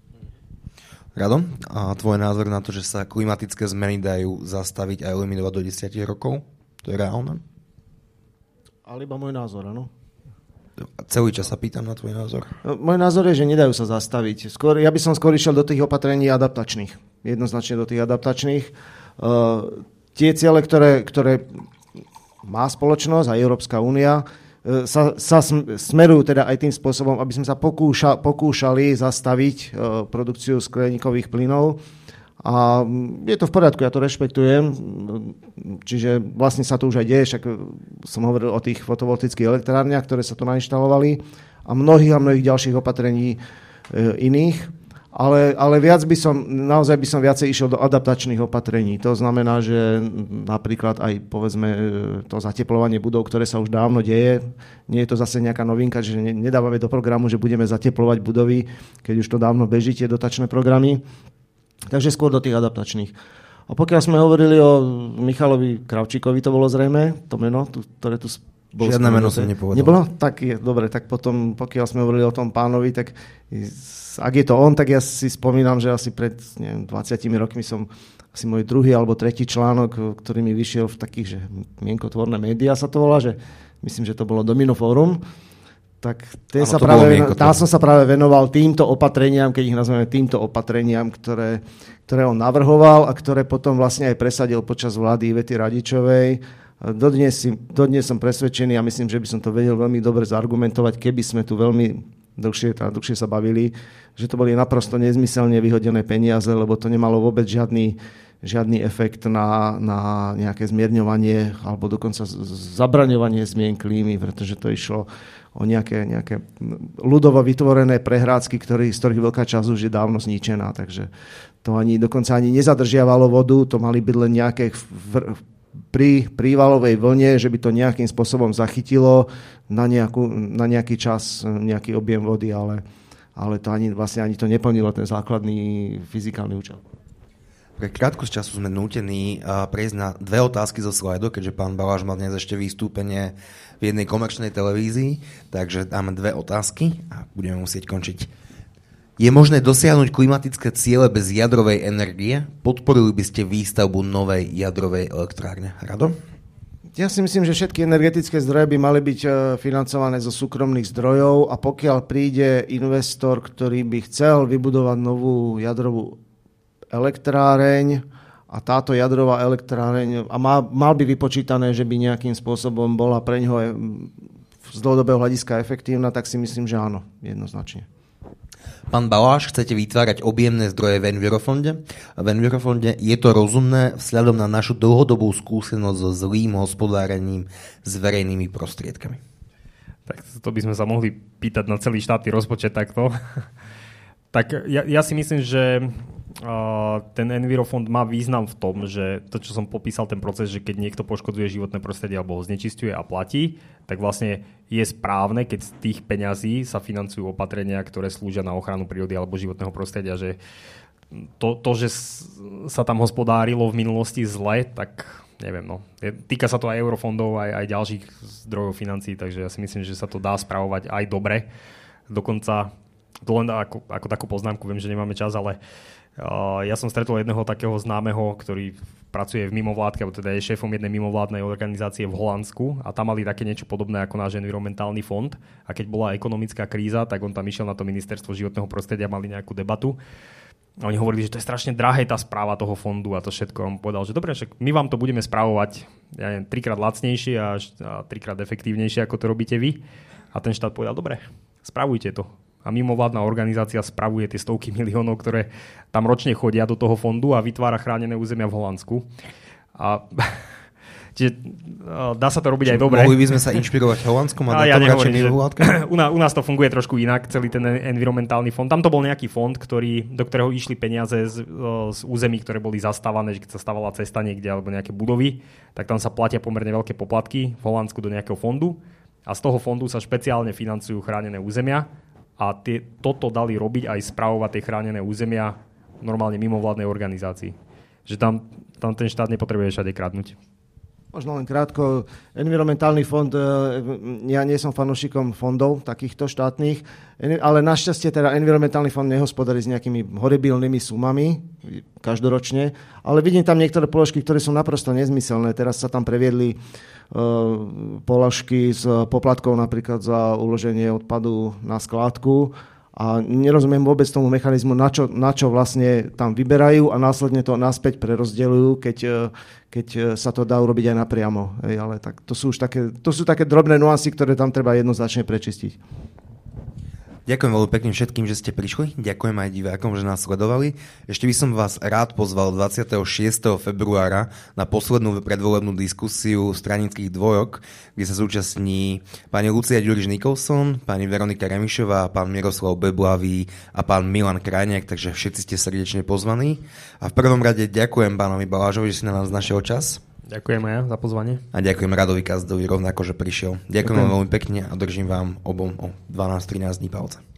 Rado, a tvoj názor na to, že sa klimatické zmeny dajú zastaviť a eliminovať do 10 rokov? To je reálne? Ale iba môj názor, áno. Celý čas sa pýtam na tvoj názor. Môj názor je, že nedajú sa zastaviť. Ja by som skôr išiel do tých opatrení adaptačných. Jednoznačne do tých adaptačných. Tie ciele, ktoré má spoločnosť a Európska únia, sa smerujú teda aj tým spôsobom, aby sme sa pokúšali zastaviť produkciu skleníkových plynov. A je to v poriadku, ja to rešpektujem, čiže vlastne sa to už aj deje, však som hovoril o tých fotovoltických elektrárniach, ktoré sa tu nainštalovali a mnohých ďalších opatrení iných, ale naozaj by som viacej išiel do adaptačných opatrení. To znamená, že napríklad aj povedzme to zateplovanie budov, ktoré sa už dávno deje, nie je to zase nejaká novinka, že nedávame do programu, že budeme zateplovať budovy, keď už to dávno beží, tie dotačné programy. Takže skôr do tých adaptačných. A pokiaľ sme hovorili o Michalovi Kravčíkovi, to bolo zrejme, to meno, ktoré tu bolo. Žiadne meno som nepovedal. Nebolo? Tak je, dobre, tak potom, pokiaľ sme hovorili o tom pánovi, tak ak je to on, tak ja si spomínam, že asi pred 20 rokmi som asi môj druhý alebo tretí článok, ktorý mi vyšiel v takých, že mienkotvorné médiá sa to volá, že myslím, že to bolo Domino Forum, tak tam som sa práve venoval týmto opatreniam, keď ich nazveme týmto opatreniam, ktoré on navrhoval a ktoré potom vlastne aj presadil počas vlády Ivety Radičovej. Dodnes som presvedčený a myslím, že by som to vedel veľmi dobre zargumentovať, keby sme tu veľmi dlhšie sa bavili, že to boli naprosto nezmyselne vyhodené peniaze, lebo to nemalo vôbec žiadny efekt na nejaké zmierňovanie alebo dokonca zabraňovanie zmien klímy, pretože to išlo o nejaké ľudovo vytvorené prehrádzky, z ktorých veľká časť už je dávno zničená, takže to dokonca ani nezadržiavalo vodu, to mali byť len nejaké pri prívalovej vlne, že by to nejakým spôsobom zachytilo na nejaký čas, nejaký objem vody, ale to ani to neplnilo ten základný fyzikálny účel. Pre krátku času sme nútení prejsť na dve otázky zo slajdu, keďže pán Baláš má dnes ešte vystúpenie v jednej komerčnej televízii, takže dáme dve otázky a budeme musieť končiť. Je možné dosiahnuť klimatické ciele bez jadrovej energie? Podporili by ste výstavbu novej jadrovej elektrárne? Rado? Ja si myslím, že všetky energetické zdroje by mali byť financované zo súkromných zdrojov a pokiaľ príde investor, ktorý by chcel vybudovať novú jadrovú elektráreň a táto jadrová elektráreň a mal by vypočítané, že by nejakým spôsobom bola pre ňoho z dlhodobého hľadiska efektívna, tak si myslím, že áno, jednoznačne. Pán Baláš, chcete vytvárať objemné zdroje v Envirofonde? V Envirofonde je to rozumné vzhľadom na našu dlhodobú skúsenosť so zlým hospodárením s verejnými prostriedkami? Tak to by sme sa mohli pýtať na celý štátny rozpočet takto. Tak ja si myslím, že ten Envirofond má význam v tom, že to, čo som popísal, ten proces, že keď niekto poškodzuje životné prostredie alebo ho znečisťuje a platí, tak vlastne je správne, keď z tých peňazí sa financujú opatrenia, ktoré slúžia na ochranu prírody alebo životného prostredia, že to že sa tam hospodárilo v minulosti zle, tak neviem, no. Týka sa to aj eurofondov, aj ďalších zdrojov financií, takže ja si myslím, že sa to dá spravovať aj dobre. Dokonca, to len ako takú poznámku, viem, že nemáme čas, ale ja som stretol jedného takého známeho, ktorý pracuje v mimovládke, alebo teda je šéfom jednej mimovládnej organizácie v Holandsku a tam mali také niečo podobné ako náš environmentálny fond a keď bola ekonomická kríza, tak on tam išiel na to ministerstvo životného prostredia, mali nejakú debatu a oni hovorili, že to je strašne drahé tá správa toho fondu a to všetko. On povedal, že dobre, však my vám to budeme správovať 3-krát lacnejšie a 3-krát efektívnejšie, ako to robíte vy. A ten štát povedal, dobre, spravujte to. A mimovládna organizácia spravuje tie stovky miliónov, ktoré tam ročne chodia do toho fondu a vytvára chránené územia v Holandsku. A Čiže dá sa to robiť aj dobre. Mohli by sme sa inšpirovať Holandskom a ja nehovorím, že u nás to funguje trošku inak, celý ten environmentálny fond. Tam to bol nejaký fond, do ktorého išli peniaze z území, ktoré boli zastávané, že keď sa stávala cesta niekde alebo nejaké budovy, tak tam sa platia pomerne veľké poplatky v Holandsku do nejakého fondu a z toho fondu sa špeciálne financujú chránené územia a toto dali robiť aj spravovať tie chránené územia normálne mimovládnej organizácii. Že tam ten štát nepotrebuje všade kradnúť. Možno len krátko, environmentálny fond, ja nie som fanúšikom fondov takýchto štátnych, ale našťastie teda environmentálny fond nehospodarí s nejakými horibilnými sumami každoročne, ale vidím tam niektoré položky, ktoré sú naprosto nezmyselné. Teraz sa tam previedli položky z poplatkov napríklad za uloženie odpadu na skládku a nerozumiem vôbec tomu mechanizmu, na čo vlastne tam vyberajú a následne to naspäť prerozdeľujú, keď sa to dá urobiť aj napriamo. Ale tak to sú také drobné nuancy, ktoré tam treba jednoznačne prečistiť. Ďakujem veľmi pekne všetkým, že ste prišli. Ďakujem aj divákom, že nás sledovali. Ešte by som vás rád pozval 26. februára na poslednú predvolebnú diskusiu stranických dvojok, kde sa zúčastní pani Lucia Ďuriš-Nikolson, pani Veronika Remišová, pán Miroslav Beblavý a pán Milan Krajniak, takže všetci ste srdečne pozvaní. A v prvom rade ďakujem pánovi Balážovi, že si na nás našiel čas. Ďakujem aj ja za pozvanie. A ďakujem Radovi Kazdovi rovnako, že prišiel. Ďakujem vám veľmi pekne a držím vám obom o 12-13 dní palce.